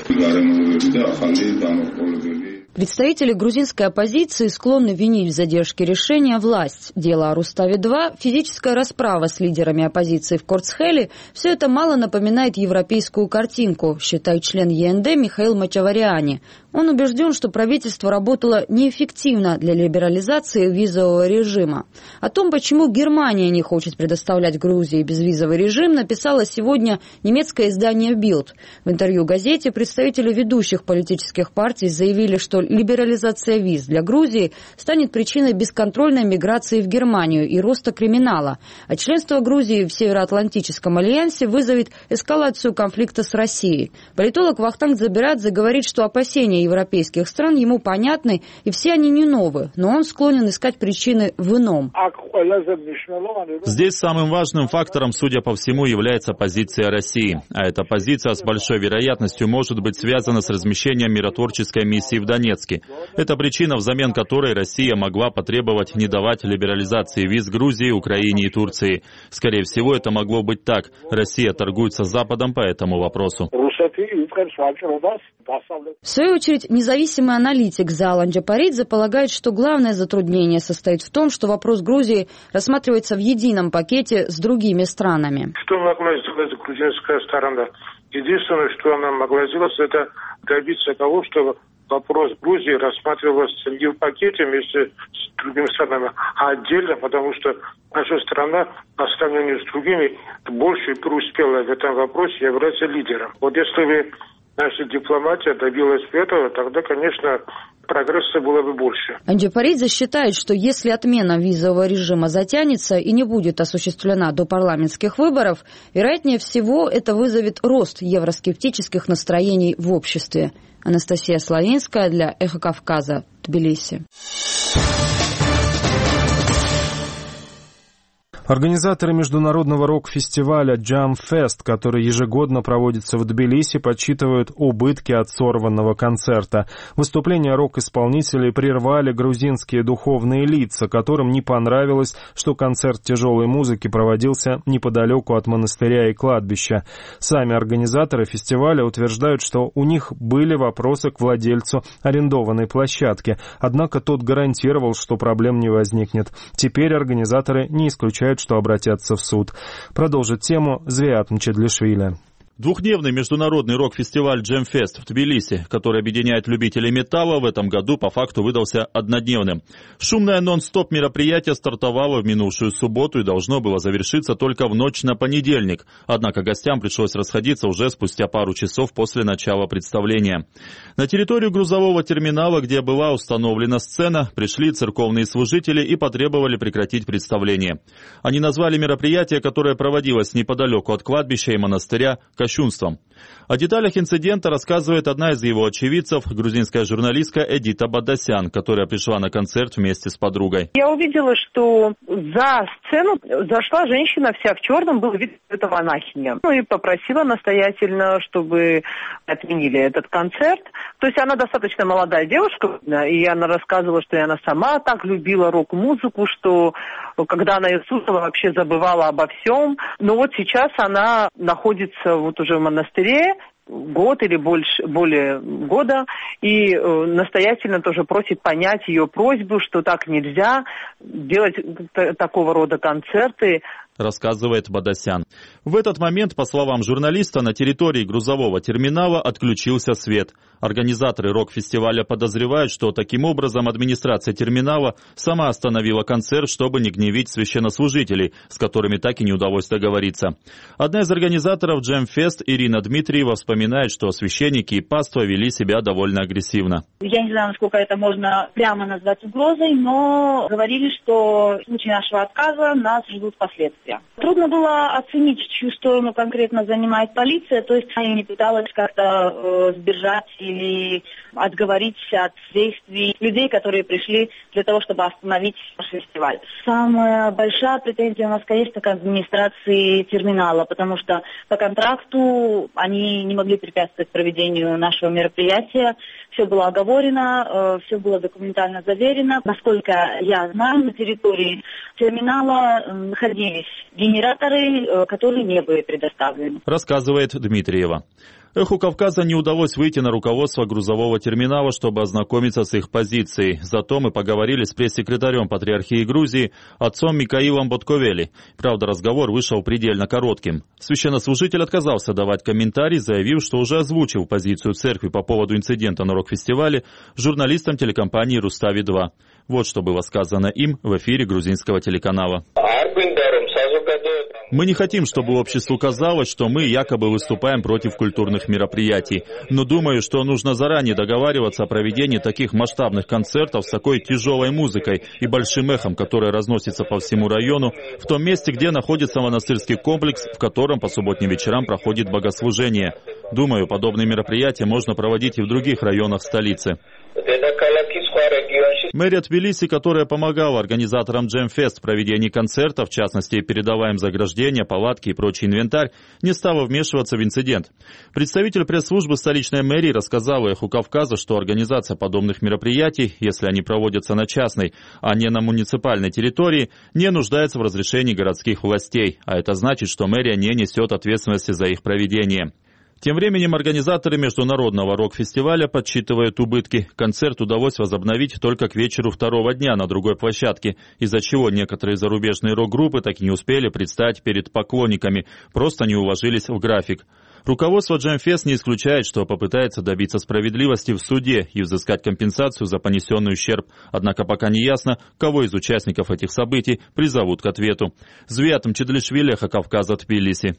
Представители грузинской оппозиции склонны винить в задержке решения власть. Дело о Руставе-2, физическая расправа с лидерами оппозиции в Корцхеле – все это мало напоминает европейскую картинку, считает член ЕНД Михаил Мачавариани. Он убежден, что правительство работало неэффективно для либерализации визового режима. О том, почему Германия не хочет предоставлять Грузии безвизовый режим, написало сегодня немецкое издание Bild. В интервью газете представители ведущих политических партий заявили, что либерализация виз для Грузии станет причиной бесконтрольной миграции в Германию и роста криминала, а членство Грузии в Североатлантическом альянсе вызовет эскалацию конфликта с Россией. Политолог Вахтанг Забирадзе говорит, что опасения европейских стран ему понятны, и все они не новые, но он склонен искать причины в ином. Здесь самым важным фактором, судя по всему, является позиция России. А эта позиция с большой вероятностью может быть связана с размещением миротворческой миссии в Донецке. Это причина, взамен которой Россия могла потребовать не давать либерализации виз Грузии, Украине и Турции. Скорее всего, это могло быть так. Россия торгуется с Западом по этому вопросу. В свою очередь, независимый аналитик Залан Джапаридзе полагает, что главное затруднение состоит в том, что вопрос Грузии рассматривается в едином пакете с другими странами. Что могла сделать грузинская сторона? Единственное, что она могла сделать, это добиться того, что вопрос Грузии рассматривался не в пакете вместе с другими странами, а отдельно, потому что наша страна по сравнению с другими больше преуспела в этом вопросе, является лидером. Вот если бы наша дипломатия добилась этого, тогда, конечно, прогресса было бы больше. Джапаридзе считает, что если отмена визового режима затянется и не будет осуществлена до парламентских выборов, вероятнее всего это вызовет рост евроскептических настроений в обществе. Анастасия Славинская для «Эхо Кавказа», Тбилиси. Организаторы международного рок-фестиваля Jam Fest, который ежегодно проводится в Тбилиси, подсчитывают убытки от сорванного концерта. Выступления рок-исполнителей прервали грузинские духовные лица, которым не понравилось, что концерт тяжелой музыки проводился неподалеку от монастыря и кладбища. Сами организаторы фестиваля утверждают, что у них были вопросы к владельцу арендованной площадки, однако тот гарантировал, что проблем не возникнет. Теперь организаторы не исключают, что обратятся в суд. Продолжит тему Звиат Мчедлишвили. Двухдневный международный рок-фестиваль Jam Fest в Тбилиси, который объединяет любителей металла, в этом году по факту выдался однодневным. Шумное нон-стоп мероприятие стартовало в минувшую субботу и должно было завершиться только в ночь на понедельник. Однако гостям пришлось расходиться уже спустя пару часов после начала представления. На территорию грузового терминала, где была установлена сцена, пришли церковные служители и потребовали прекратить представление. Они назвали мероприятие, которое проводилось неподалеку от кладбища и монастыря, кощунством. О деталях инцидента рассказывает одна из его очевидцев, грузинская журналистка Эдита Бадасян, которая пришла на концерт вместе с подругой. Я увидела, что за сцену зашла женщина вся в черном, был вид, это монахиня. И попросила настоятельно, чтобы отменили этот концерт. То есть она достаточно молодая девушка, и она рассказывала, что она сама так любила рок-музыку, что когда она ее слушала, вообще забывала обо всем. Но вот сейчас она находится вот уже в монастыре, год или более года, и настоятельно тоже просит понять ее просьбу, что так нельзя делать такого рода концерты. Рассказывает Бадасян. В этот момент, по словам журналиста, на территории грузового терминала отключился свет. Организаторы рок-фестиваля подозревают, что таким образом администрация терминала сама остановила концерт, чтобы не гневить священнослужителей, с которыми так и не удалось договориться. Одна из организаторов Джемфест, Ирина Дмитриева, вспоминает, что священники и паства вели себя довольно агрессивно. Я не знаю, насколько это можно прямо назвать угрозой, но говорили, что в случае нашего отказа нас ждут последствия. Трудно было оценить, чью сторону конкретно занимает полиция, то есть она не пыталась как-то сдержать или отговорить от действий людей, которые пришли для того, чтобы остановить наш фестиваль. Самая большая претензия у нас, конечно, к администрации терминала, потому что по контракту они не могли препятствовать проведению нашего мероприятия. Все было оговорено, все было документально заверено. Насколько я знаю, на территории терминала находились генераторы, которые не были предоставлены. Рассказывает Дмитриева. «Эху Кавказа» не удалось выйти на руководство грузового терминала, чтобы ознакомиться с их позицией. Зато мы поговорили с пресс-секретарем Патриархии Грузии, отцом Микаилом Ботковели. Правда, разговор вышел предельно коротким. Священнослужитель отказался давать комментарий, заявив, что уже озвучил позицию церкви по поводу инцидента на рок-фестивале журналистам телекомпании «Рустави-2». Вот что было сказано им в эфире грузинского телеканала. Мы не хотим, чтобы обществу казалось, что мы якобы выступаем против культурных мероприятий. Но думаю, что нужно заранее договариваться о проведении таких масштабных концертов с такой тяжелой музыкой и большим эхом, которое разносится по всему району, в том месте, где находится монастырский комплекс, в котором по субботним вечерам проходит богослужение. Думаю, подобные мероприятия можно проводить и в других районах столицы. Мэрия Тбилиси, которая помогала организаторам Джемфест в проведении концерта, в частности, передавая им заграждения, палатки и прочий инвентарь, не стала вмешиваться в инцидент. Представитель пресс-службы столичной мэрии рассказал Эху Кавказа, что организация подобных мероприятий, если они проводятся на частной, а не на муниципальной территории, не нуждается в разрешении городских властей, а это значит, что мэрия не несет ответственности за их проведение. Тем временем организаторы международного рок-фестиваля подсчитывают убытки. Концерт удалось возобновить только к вечеру второго дня на другой площадке, из-за чего некоторые зарубежные рок-группы так и не успели предстать перед поклонниками, просто не уложились в график. Руководство Джемфест не исключает, что попытается добиться справедливости в суде и взыскать компенсацию за понесенный ущерб. Однако пока не ясно, кого из участников этих событий призовут к ответу. Звиатом Чедлишвили, Эхо Кавказа, Тбилиси.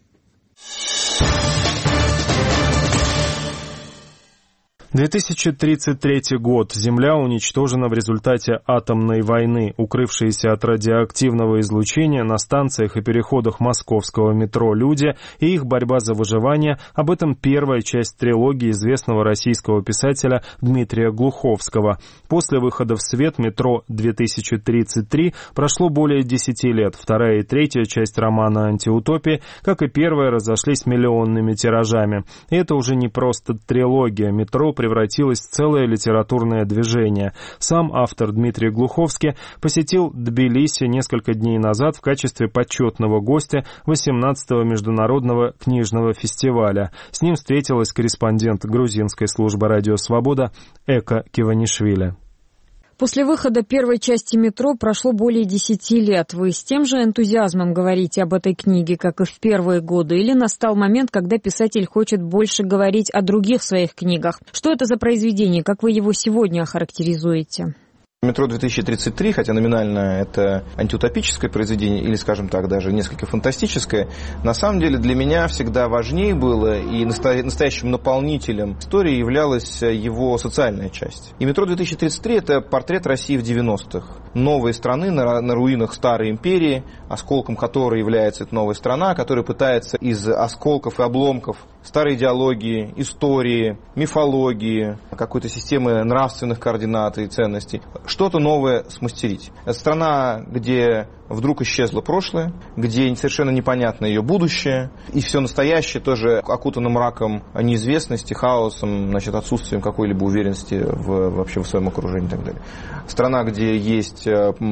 2033 год. Земля уничтожена в результате атомной войны. Укрывшиеся от радиоактивного излучения на станциях и переходах московского метро люди и их борьба за выживание. Об этом первая часть трилогии известного российского писателя Дмитрия Глуховского. После выхода в свет «Метро 2033» прошло более 10 лет. Вторая и третья часть романа «Антиутопия», как и первая, разошлись миллионными тиражами. И это уже не просто трилогия. «Метро» превратилось в целое литературное движение. Сам автор Дмитрий Глуховский посетил Тбилиси несколько дней назад в качестве почетного гостя 18-го международного книжного фестиваля. С ним встретилась корреспондент грузинской службы «Радио Свобода» Эка Киванишвили. После выхода первой части «Метро» прошло более 10 лет. Вы с тем же энтузиазмом говорите об этой книге, как и в первые годы? Или настал момент, когда писатель хочет больше говорить о других своих книгах? Что это за произведение? Как вы его сегодня охарактеризуете? «Метро 2033», хотя номинально это антиутопическое произведение, или, скажем так, даже несколько фантастическое, на самом деле для меня всегда важнее было, и настоящим наполнителем истории являлась его социальная часть. И «Метро 2033» — это портрет России в 90-х. Новой страны на руинах старой империи, осколком которой является эта новая страна, которая пытается из осколков и обломков старой идеологии, истории, мифологии, какой-то системы нравственных координат и ценностей, что-то новое смастерить. Это страна, где вдруг исчезло прошлое, где совершенно непонятно ее будущее, и все настоящее тоже окутано мраком неизвестности, хаосом, значит, отсутствием какой-либо уверенности вообще в своем окружении и так далее. Страна, где есть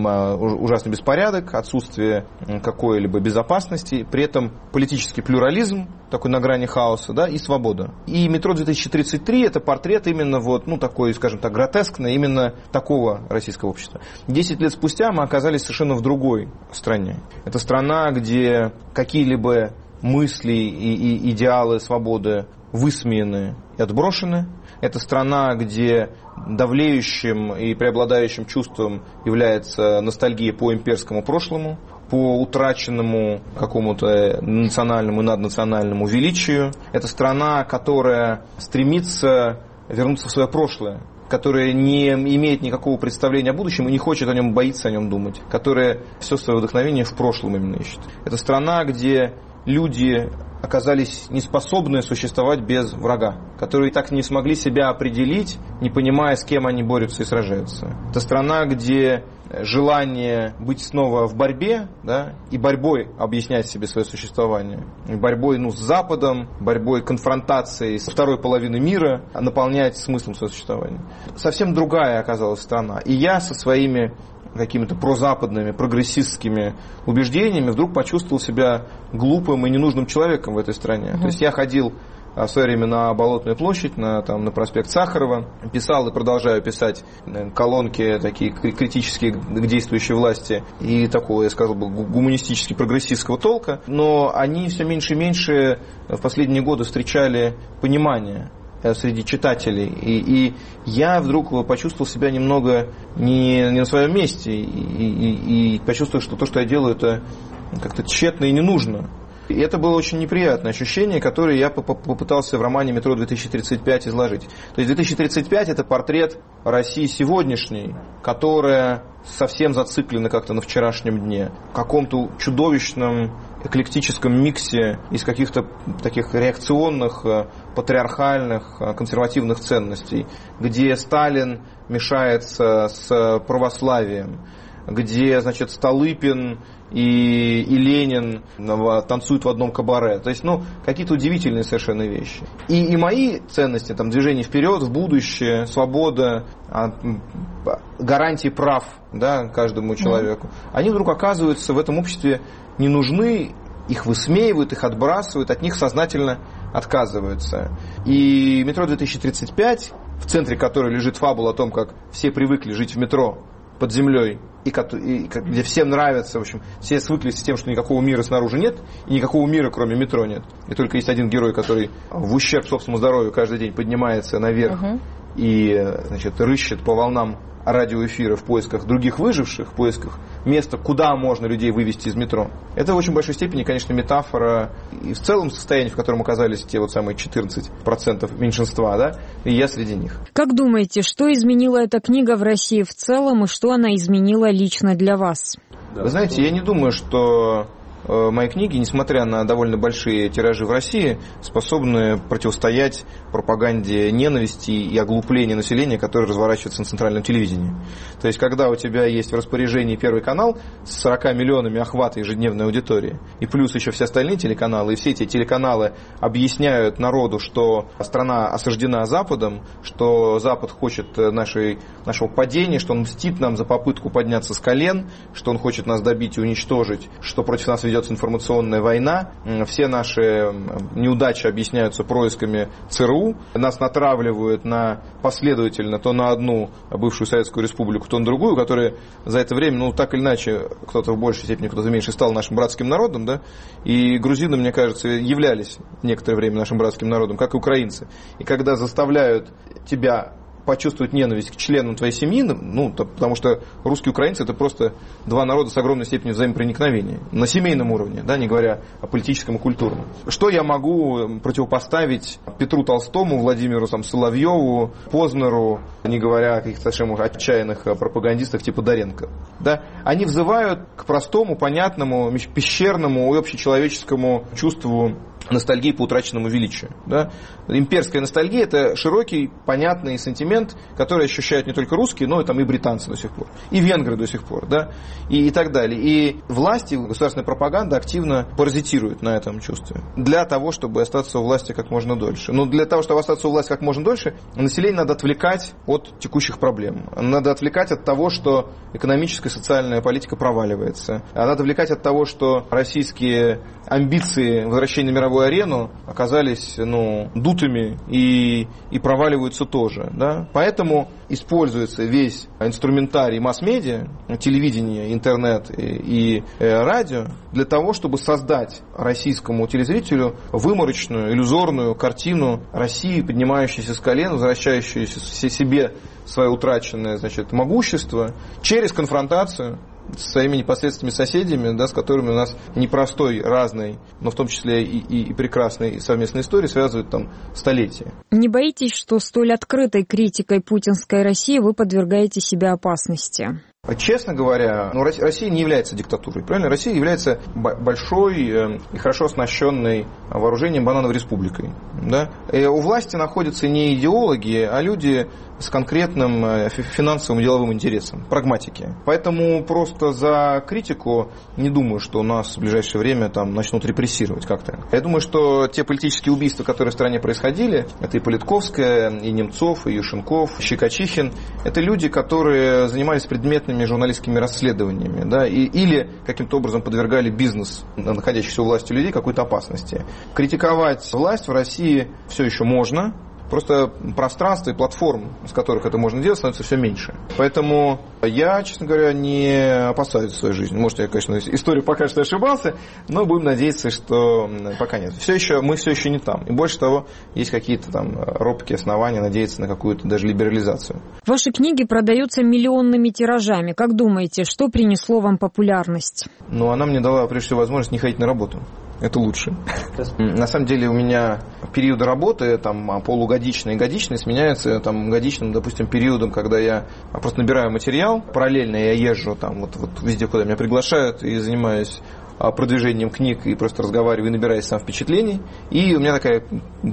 ужасный беспорядок, отсутствие какой-либо безопасности, при этом политический плюрализм, такой на грани хаоса, да, и свобода. И «Метро 2033» — это портрет именно вот, ну, такой, скажем так, гротескный, именно такого российского общества. 10 лет спустя мы оказались совершенно в другой стране. Это страна, где какие-либо мысли и идеалы свободы высмеяны и отброшены. Это страна, где давлеющим и преобладающим чувством является ностальгия по имперскому прошлому, по утраченному какому-то национальному и наднациональному величию. Это страна, которая стремится вернуться в свое прошлое, которая не имеет никакого представления о будущем и не хочет о нем, боится о нем думать, которая все свое вдохновение в прошлом именно ищет. Это страна, где люди оказались неспособны существовать без врага, которые так не смогли себя определить, не понимая, с кем они борются и сражаются. Это страна, где желание быть снова в борьбе, да, и борьбой объяснять себе свое существование, и борьбой с Западом, борьбой, конфронтацией со второй половиной мира наполнять смыслом своего существования. Совсем другая оказалась страна. И я со своими какими-то прозападными, прогрессистскими убеждениями вдруг почувствовал себя глупым и ненужным человеком в этой стране. То есть я ходил в свое время на Болотную площадь, на проспект Сахарова, писал и продолжаю писать колонки такие критические к действующей власти и такого, я сказал бы, гуманистически прогрессистского толка, но они все меньше и меньше в последние годы встречали понимание среди читателей. И я вдруг почувствовал себя немного не на своем месте и почувствовал, что то, что я делаю, это как-то тщетно и не нужно. И это было очень неприятное ощущение, которое я попытался в романе «Метро 2035» изложить. То есть 2035 – это портрет России сегодняшней, которая совсем зациклена как-то на вчерашнем дне, в каком-то чудовищном эклектическом миксе из каких-то таких реакционных, патриархальных, консервативных ценностей, где Сталин мешается с православием, где, значит, Столыпин и Ленин танцуют в одном кабаре. То есть, какие-то удивительные совершенно вещи. И мои ценности, движение вперед, в будущее, свобода, гарантии прав, да, каждому человеку, они вдруг оказываются в этом обществе не нужны, их высмеивают, их отбрасывают, от них сознательно отказываются. И «Метро 2035», в центре которой лежит фабула о том, как все привыкли жить в метро под землей, и где всем нравится, в общем, все свыклись с тем, что никакого мира снаружи нет, и никакого мира, кроме метро, нет. И только есть один герой, который в ущерб собственному здоровью каждый день поднимается наверх и, значит, рыщет по волнам радиоэфира в поисках других выживших, в поисках места, куда можно людей вывести из метро. Это в очень большой степени, конечно, метафора и в целом состоянии, в котором оказались те вот самые 14% меньшинства, да, и я среди них. Как думаете, что изменила эта книга в России в целом и что она изменила лично для вас? Вы знаете, я не думаю, что мои книги, несмотря на довольно большие тиражи в России, способны противостоять пропаганде ненависти и оглуплению населения, которое разворачивается на центральном телевидении. То есть, когда у тебя есть в распоряжении Первый канал с 40 миллионами охвата ежедневной аудитории, и плюс еще все остальные телеканалы, и все эти телеканалы объясняют народу, что страна осаждена Западом, что Запад хочет нашего падения, что он мстит нам за попытку подняться с колен, что он хочет нас добить и уничтожить, что против нас ведется информационная война, все наши неудачи объясняются происками ЦРУ, нас натравливают последовательно то на одну бывшую Советскую Республику, то на другую, которая за это время, так или иначе, кто-то в большей степени, кто-то в меньшей, стал нашим братским народом, да, и грузины, мне кажется, являлись некоторое время нашим братским народом, как и украинцы. И когда заставляют тебя почувствовать ненависть к членам твоей семьи, потому что русские и украинцы — это просто два народа с огромной степенью взаимопроникновения на семейном уровне, да, не говоря о политическом и культурном. Что я могу противопоставить Петру Толстому, Владимиру Соловьеву, Познеру, не говоря о каких-то совершенно отчаянных пропагандистах типа Доренко? Да? Они взывают к простому, понятному, пещерному и общечеловеческому чувству ностальгии по утраченному величию. Да? Имперская ностальгия — это широкий, понятный сентимент, который ощущают не только русские, но и британцы до сих пор, и венгры до сих пор, да? и так далее. И власти, государственная пропаганда активно паразитирует на этом чувстве для того, чтобы остаться у власти как можно дольше. Но для того, чтобы остаться у власти как можно дольше, население надо отвлекать от текущих проблем. Надо отвлекать от того, что экономическая и социальная политика проваливается. Надо отвлекать от того, что российские амбиции возвращения на мировую арену оказались дутыми и проваливаются тоже. Да? Поэтому используется весь инструментарий масс-медиа, телевидение, интернет и радио для того, чтобы создать российскому телезрителю выморочную, иллюзорную картину России, поднимающейся с колен, возвращающейся себе свое утраченное, могущество через конфронтацию с своими непосредственными соседями, да, с которыми у нас непростой, разный, но в том числе и прекрасной совместной истории связывают столетия. Не боитесь, что столь открытой критикой путинской России вы подвергаете себя опасности? Честно говоря, Россия не является диктатурой, правильно? Россия является большой и хорошо оснащенной вооружением банановой республикой. Да? И у власти находятся не идеологи, а люди с конкретным финансовым и деловым интересом, прагматики. Поэтому просто за критику не думаю, что нас в ближайшее время начнут репрессировать как-то. Я думаю, что те политические убийства, которые в стране происходили, это и Политковская, и Немцов, и Юшенков, и Щекочихин, это люди, которые занимались предметными журналистскими расследованиями, да, или каким-то образом подвергали бизнес находящихся у власти людей какой-то опасности. Критиковать власть в России все еще можно, просто пространство и платформ, с которых это можно делать, становится все меньше. Поэтому я, честно говоря, не опасаюсь своей жизни. Может, я, конечно, история покажет, что ошибался, но будем надеяться, что пока нет. Мы все еще не там. И больше того, есть какие-то робкие основания надеяться на какую-то даже либерализацию. Ваши книги продаются миллионными тиражами. Как думаете, что принесло вам популярность? Она мне дала, прежде всего, возможность не ходить на работу. Это лучше. На самом деле у меня периоды работы, полугодичные и годичные, сменяются годичным, допустим, периодом, когда я просто набираю материал. Параллельно я езжу везде, куда меня приглашают, и занимаюсь продвижением книг, и просто разговариваю, и набираюсь сам впечатлений. И у меня такая,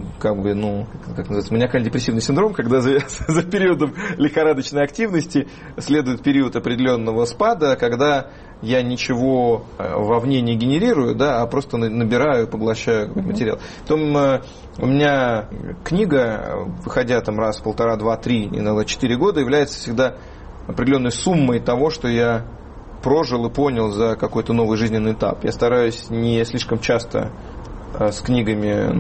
маниакально-депрессивный синдром, когда за периодом лихорадочной активности следует период определенного спада, когда я ничего вовне не генерирую, да, а просто набираю, поглощаю материал. Потом у меня книга, выходя раз в 1,5, 2, 3, иногда 4 года, является всегда определенной суммой того, что я прожил и понял за какой-то новый жизненный этап. Я стараюсь не слишком часто с книгами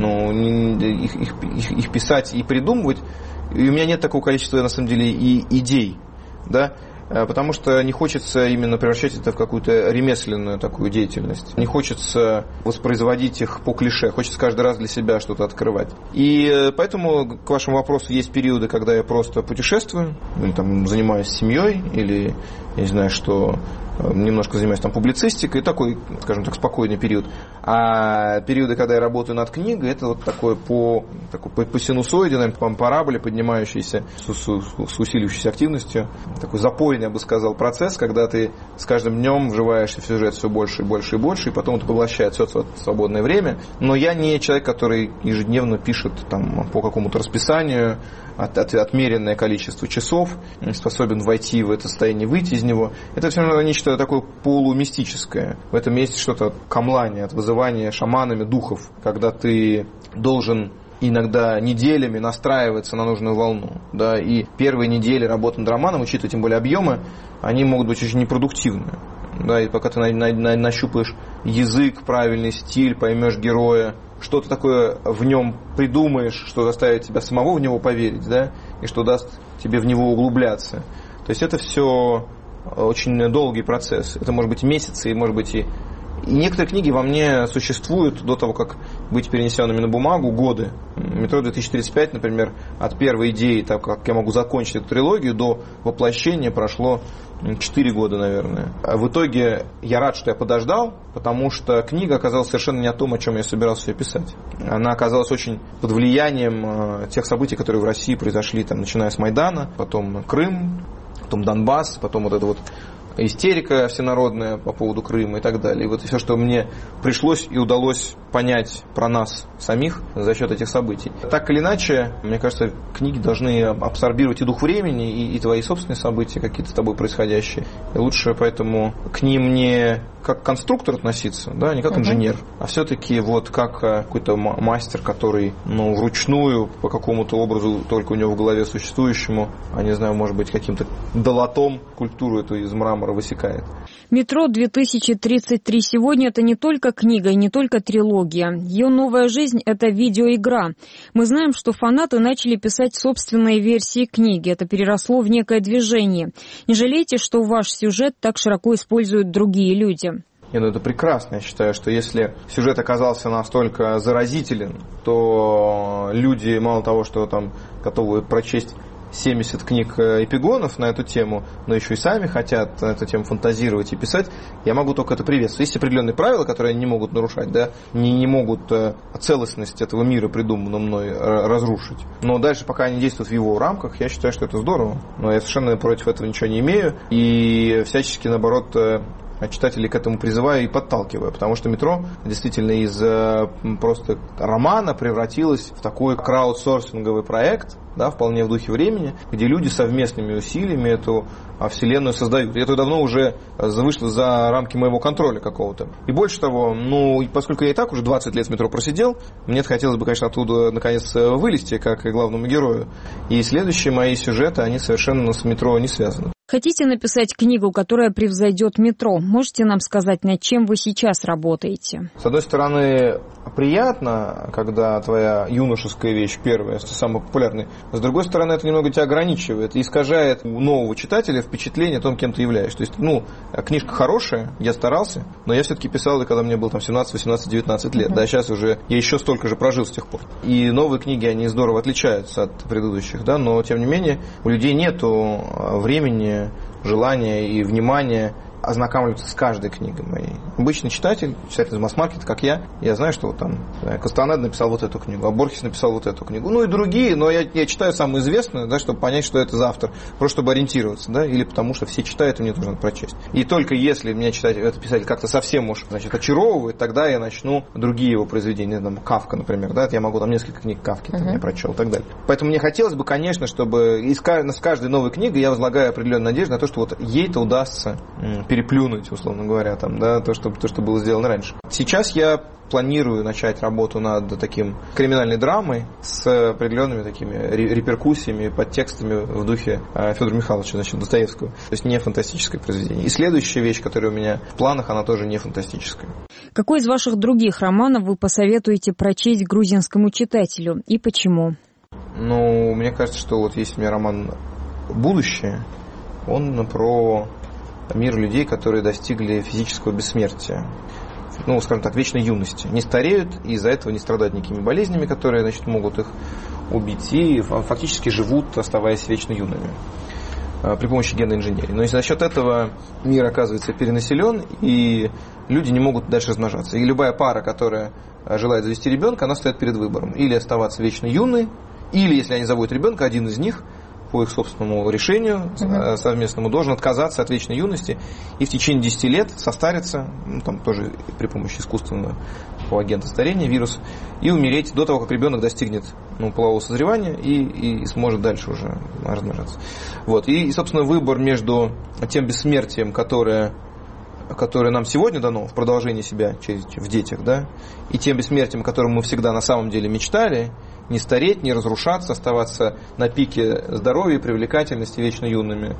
их писать и придумывать. И у меня нет такого количества, на самом деле, и идей, да, потому что не хочется именно превращать это в какую-то ремесленную такую деятельность. Не хочется воспроизводить их по клише, хочется каждый раз для себя что-то открывать. И поэтому, к вашему вопросу, есть периоды, когда я просто путешествую, или занимаюсь семьей, или, я не знаю, что немножко занимаюсь публицистикой, такой, скажем так, спокойный период. А периоды, когда я работаю над книгой, это такой по синусоиде, наверное, по параболе, поднимающийся с усиливающейся активностью. Такой запойный, я бы сказал, процесс, когда ты с каждым днем вживаешься в сюжет все больше и больше и больше, и потом это поглощает все свободное время. Но я не человек, который ежедневно пишет по какому-то расписанию, отмеренное количество часов, способен войти в это состояние, выйти из него. Это все равно нечто такое полумистическое. В этом есть что-то от камлания, от вызывания шаманами духов, когда ты должен иногда неделями настраиваться на нужную волну. Да, и первые недели работы над романом, учитывая тем более объемы, они могут быть очень непродуктивны. Да, и пока ты нащупаешь язык, правильный стиль, поймешь героя, что-то такое в нем придумаешь, что заставит тебя самого в него поверить, да, и что даст тебе в него углубляться. То есть это все очень долгий процесс. Это может быть месяцы, и может быть и И некоторые книги во мне существуют до того, как быть перенесенными на бумагу, годы. «Метро 2035», например, от первой идеи, так как я могу закончить эту трилогию, до воплощения прошло 4 года, наверное. А в итоге я рад, что я подождал, потому что книга оказалась совершенно не о том, о чем я собирался ее писать. Она оказалась очень под влиянием тех событий, которые в России произошли, там, начиная с Майдана, потом Крым, потом Донбасс, потом вот это вот истерика всенародная по поводу Крыма и так далее. И вот все, что мне пришлось и удалось понять про нас самих за счет этих событий. Так или иначе, мне кажется, книги должны абсорбировать и дух времени, и твои собственные события, какие-то с тобой происходящие. И лучше поэтому к ним не как конструктор относиться, да, не как инженер, а все-таки вот как какой-то мастер, который, ну, вручную по какому-то образу только у него в голове существующему, а не знаю, может быть, каким-то долотом культуру эту из мрамора высекает. «Метро 2033» сегодня это не только книга и не только трилогия. Ее новая жизнь – это видеоигра. Мы знаем, что фанаты начали писать собственные версии книги. Это переросло в некое движение. Не жалейте, что ваш сюжет так широко используют другие люди? Ну это прекрасно. Я считаю, что если сюжет оказался настолько заразителен, то люди мало того, что там готовы прочесть 70 книг эпигонов на эту тему, но еще и сами хотят на эту тему фантазировать и писать, я могу только это приветствовать. Есть определенные правила, которые они не могут нарушать, да, не могут целостность этого мира, придуманного мной, разрушить. Но дальше, пока они действуют в его рамках, я считаю, что это здорово. Но я совершенно против этого ничего не имею. И всячески, наоборот, читателей к этому призываю и подталкиваю, потому что «Метро» действительно из просто романа превратилось в такой краудсорсинговый проект, да, вполне в духе времени, где люди совместными усилиями эту вселенную создают. И это давно уже вышло за рамки моего контроля какого-то. И больше того, ну, поскольку я и так уже 20 лет в «Метро» просидел, мне хотелось бы, конечно, оттуда наконец вылезти, как и главному герою. И следующие мои сюжеты, они совершенно с «Метро» не связаны. Хотите написать книгу, которая превзойдет «Метро»? Можете нам сказать, над чем вы сейчас работаете? С одной стороны, приятно, когда твоя юношеская вещь первая, самая популярная. С другой стороны, это немного тебя ограничивает и искажает у нового читателя впечатление о том, кем ты являешься. То есть, ну, книжка хорошая, я старался, но я все-таки писал, когда мне было там 17, 18, 19 лет. Да, сейчас уже я еще столько же прожил с тех пор. И новые книги, они здорово отличаются от предыдущих, да, но тем не менее у людей нету времени, желания и внимания ознакомливаться с каждой книгой моей. Обычный читатель из масс-маркета, как я знаю, что вот там Кастанеда написал вот эту книгу, а Борхес написал вот эту книгу. Ну и другие, но я читаю самую известную, да, чтобы понять, что это за автор, просто чтобы ориентироваться, да, или потому что все читают, и мне тоже надо прочесть. И только если меня читатель, этот писатель как-то совсем уж, значит, очаровывает, тогда я начну другие его произведения, там, Кафка, например, да, я могу там несколько книг Кафки, там, я прочел и так далее. Поэтому мне хотелось бы, конечно, чтобы с каждой новой книгой я возлагаю определенную надежду на то, что вот ей-то удастся переплюнуть, условно говоря, там, да, то, что было сделано раньше. Сейчас я планирую начать работу над таким криминальной драмой с определенными такими реперкуссиями, подтекстами в духе Федора Михайловича, значит, Достоевского. То есть не фантастическое произведение. И следующая вещь, которая у меня в планах, она тоже не фантастическая. Какой из ваших других романов вы посоветуете прочесть грузинскому читателю и почему? Ну, мне кажется, что вот есть у меня роман «Будущее». Он про мир людей, которые достигли физического бессмертия. Ну, скажем так, вечной юности. Не стареют и из-за этого не страдают никакими болезнями, которые, значит, могут их убить. И фактически живут, оставаясь вечно юными при помощи генной инженерии. Но за счет этого мир оказывается перенаселен, и люди не могут дальше размножаться. И любая пара, которая желает завести ребенка, она стоит перед выбором. Или оставаться вечно юной, или, если они заводят ребенка, один из них по их собственному решению совместному должен отказаться от вечной юности и в течение 10 лет состариться, ну, там тоже при помощи искусственного агента старения, вируса, и умереть до того, как ребенок достигнет, ну, полового созревания и сможет дальше уже размножаться. Вот. И, собственно, выбор между тем бессмертием, которое нам сегодня дано в продолжении себя в детях, да, и тем бессмертием, о котором мы всегда на самом деле мечтали, не стареть, не разрушаться, оставаться на пике здоровья, привлекательности, вечно юными,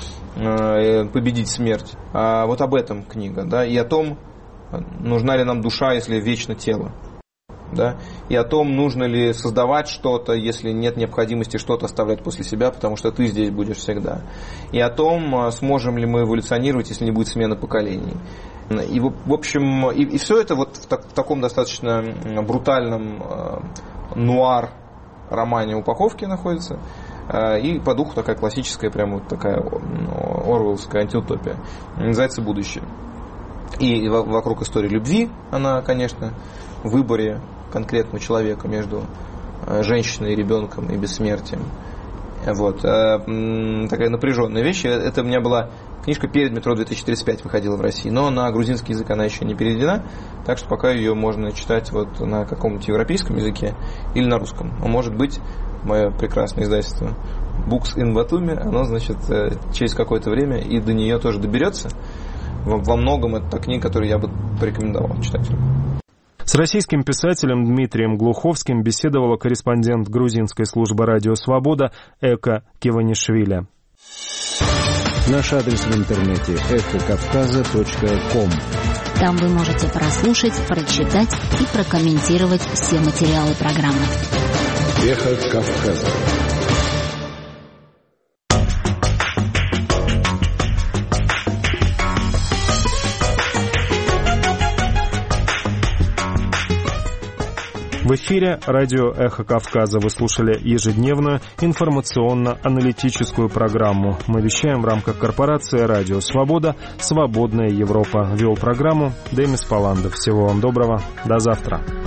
победить смерть. А вот об этом книга, да, и о том, нужна ли нам душа, если вечно тело. да, и о том, нужно ли создавать что-то, если нет необходимости что-то оставлять после себя, потому что ты здесь будешь всегда. И о том, сможем ли мы эволюционировать, если не будет смены поколений. И, в общем, и все это вот в таком достаточно брутальном нуар-романе упаковки находится. И по духу такая классическая, прям вот такая орвеллская антиутопия. Называется «Будущее». И вокруг истории любви она, конечно, в выборе конкретного человека между женщиной и ребенком и бессмертием. Вот. Такая напряженная вещь. Это у меня была книжка «Перед метро 2035» выходила в России, но на грузинский язык она еще не переведена, так что пока ее можно читать вот на каком-нибудь европейском языке или на русском. А может быть, мое прекрасное издательство Books in Batumi, оно, значит, через какое-то время и до нее тоже доберется. Во многом это та книга, которую я бы порекомендовал читателям. С российским писателем Дмитрием Глуховским беседовала корреспондент грузинской службы «Радио Свобода» Эка Киванишвили. Наш адрес в интернете эхокавказа.ком. Там вы можете прослушать, прочитать и прокомментировать все материалы программы. Эхо Кавказа. В эфире радио «Эхо Кавказа». Вы слушали ежедневную информационно-аналитическую программу. Мы вещаем в рамках корпорации «Радио Свобода», «Свободная Европа». Вел программу Демис Паландов. Всего вам доброго. До завтра.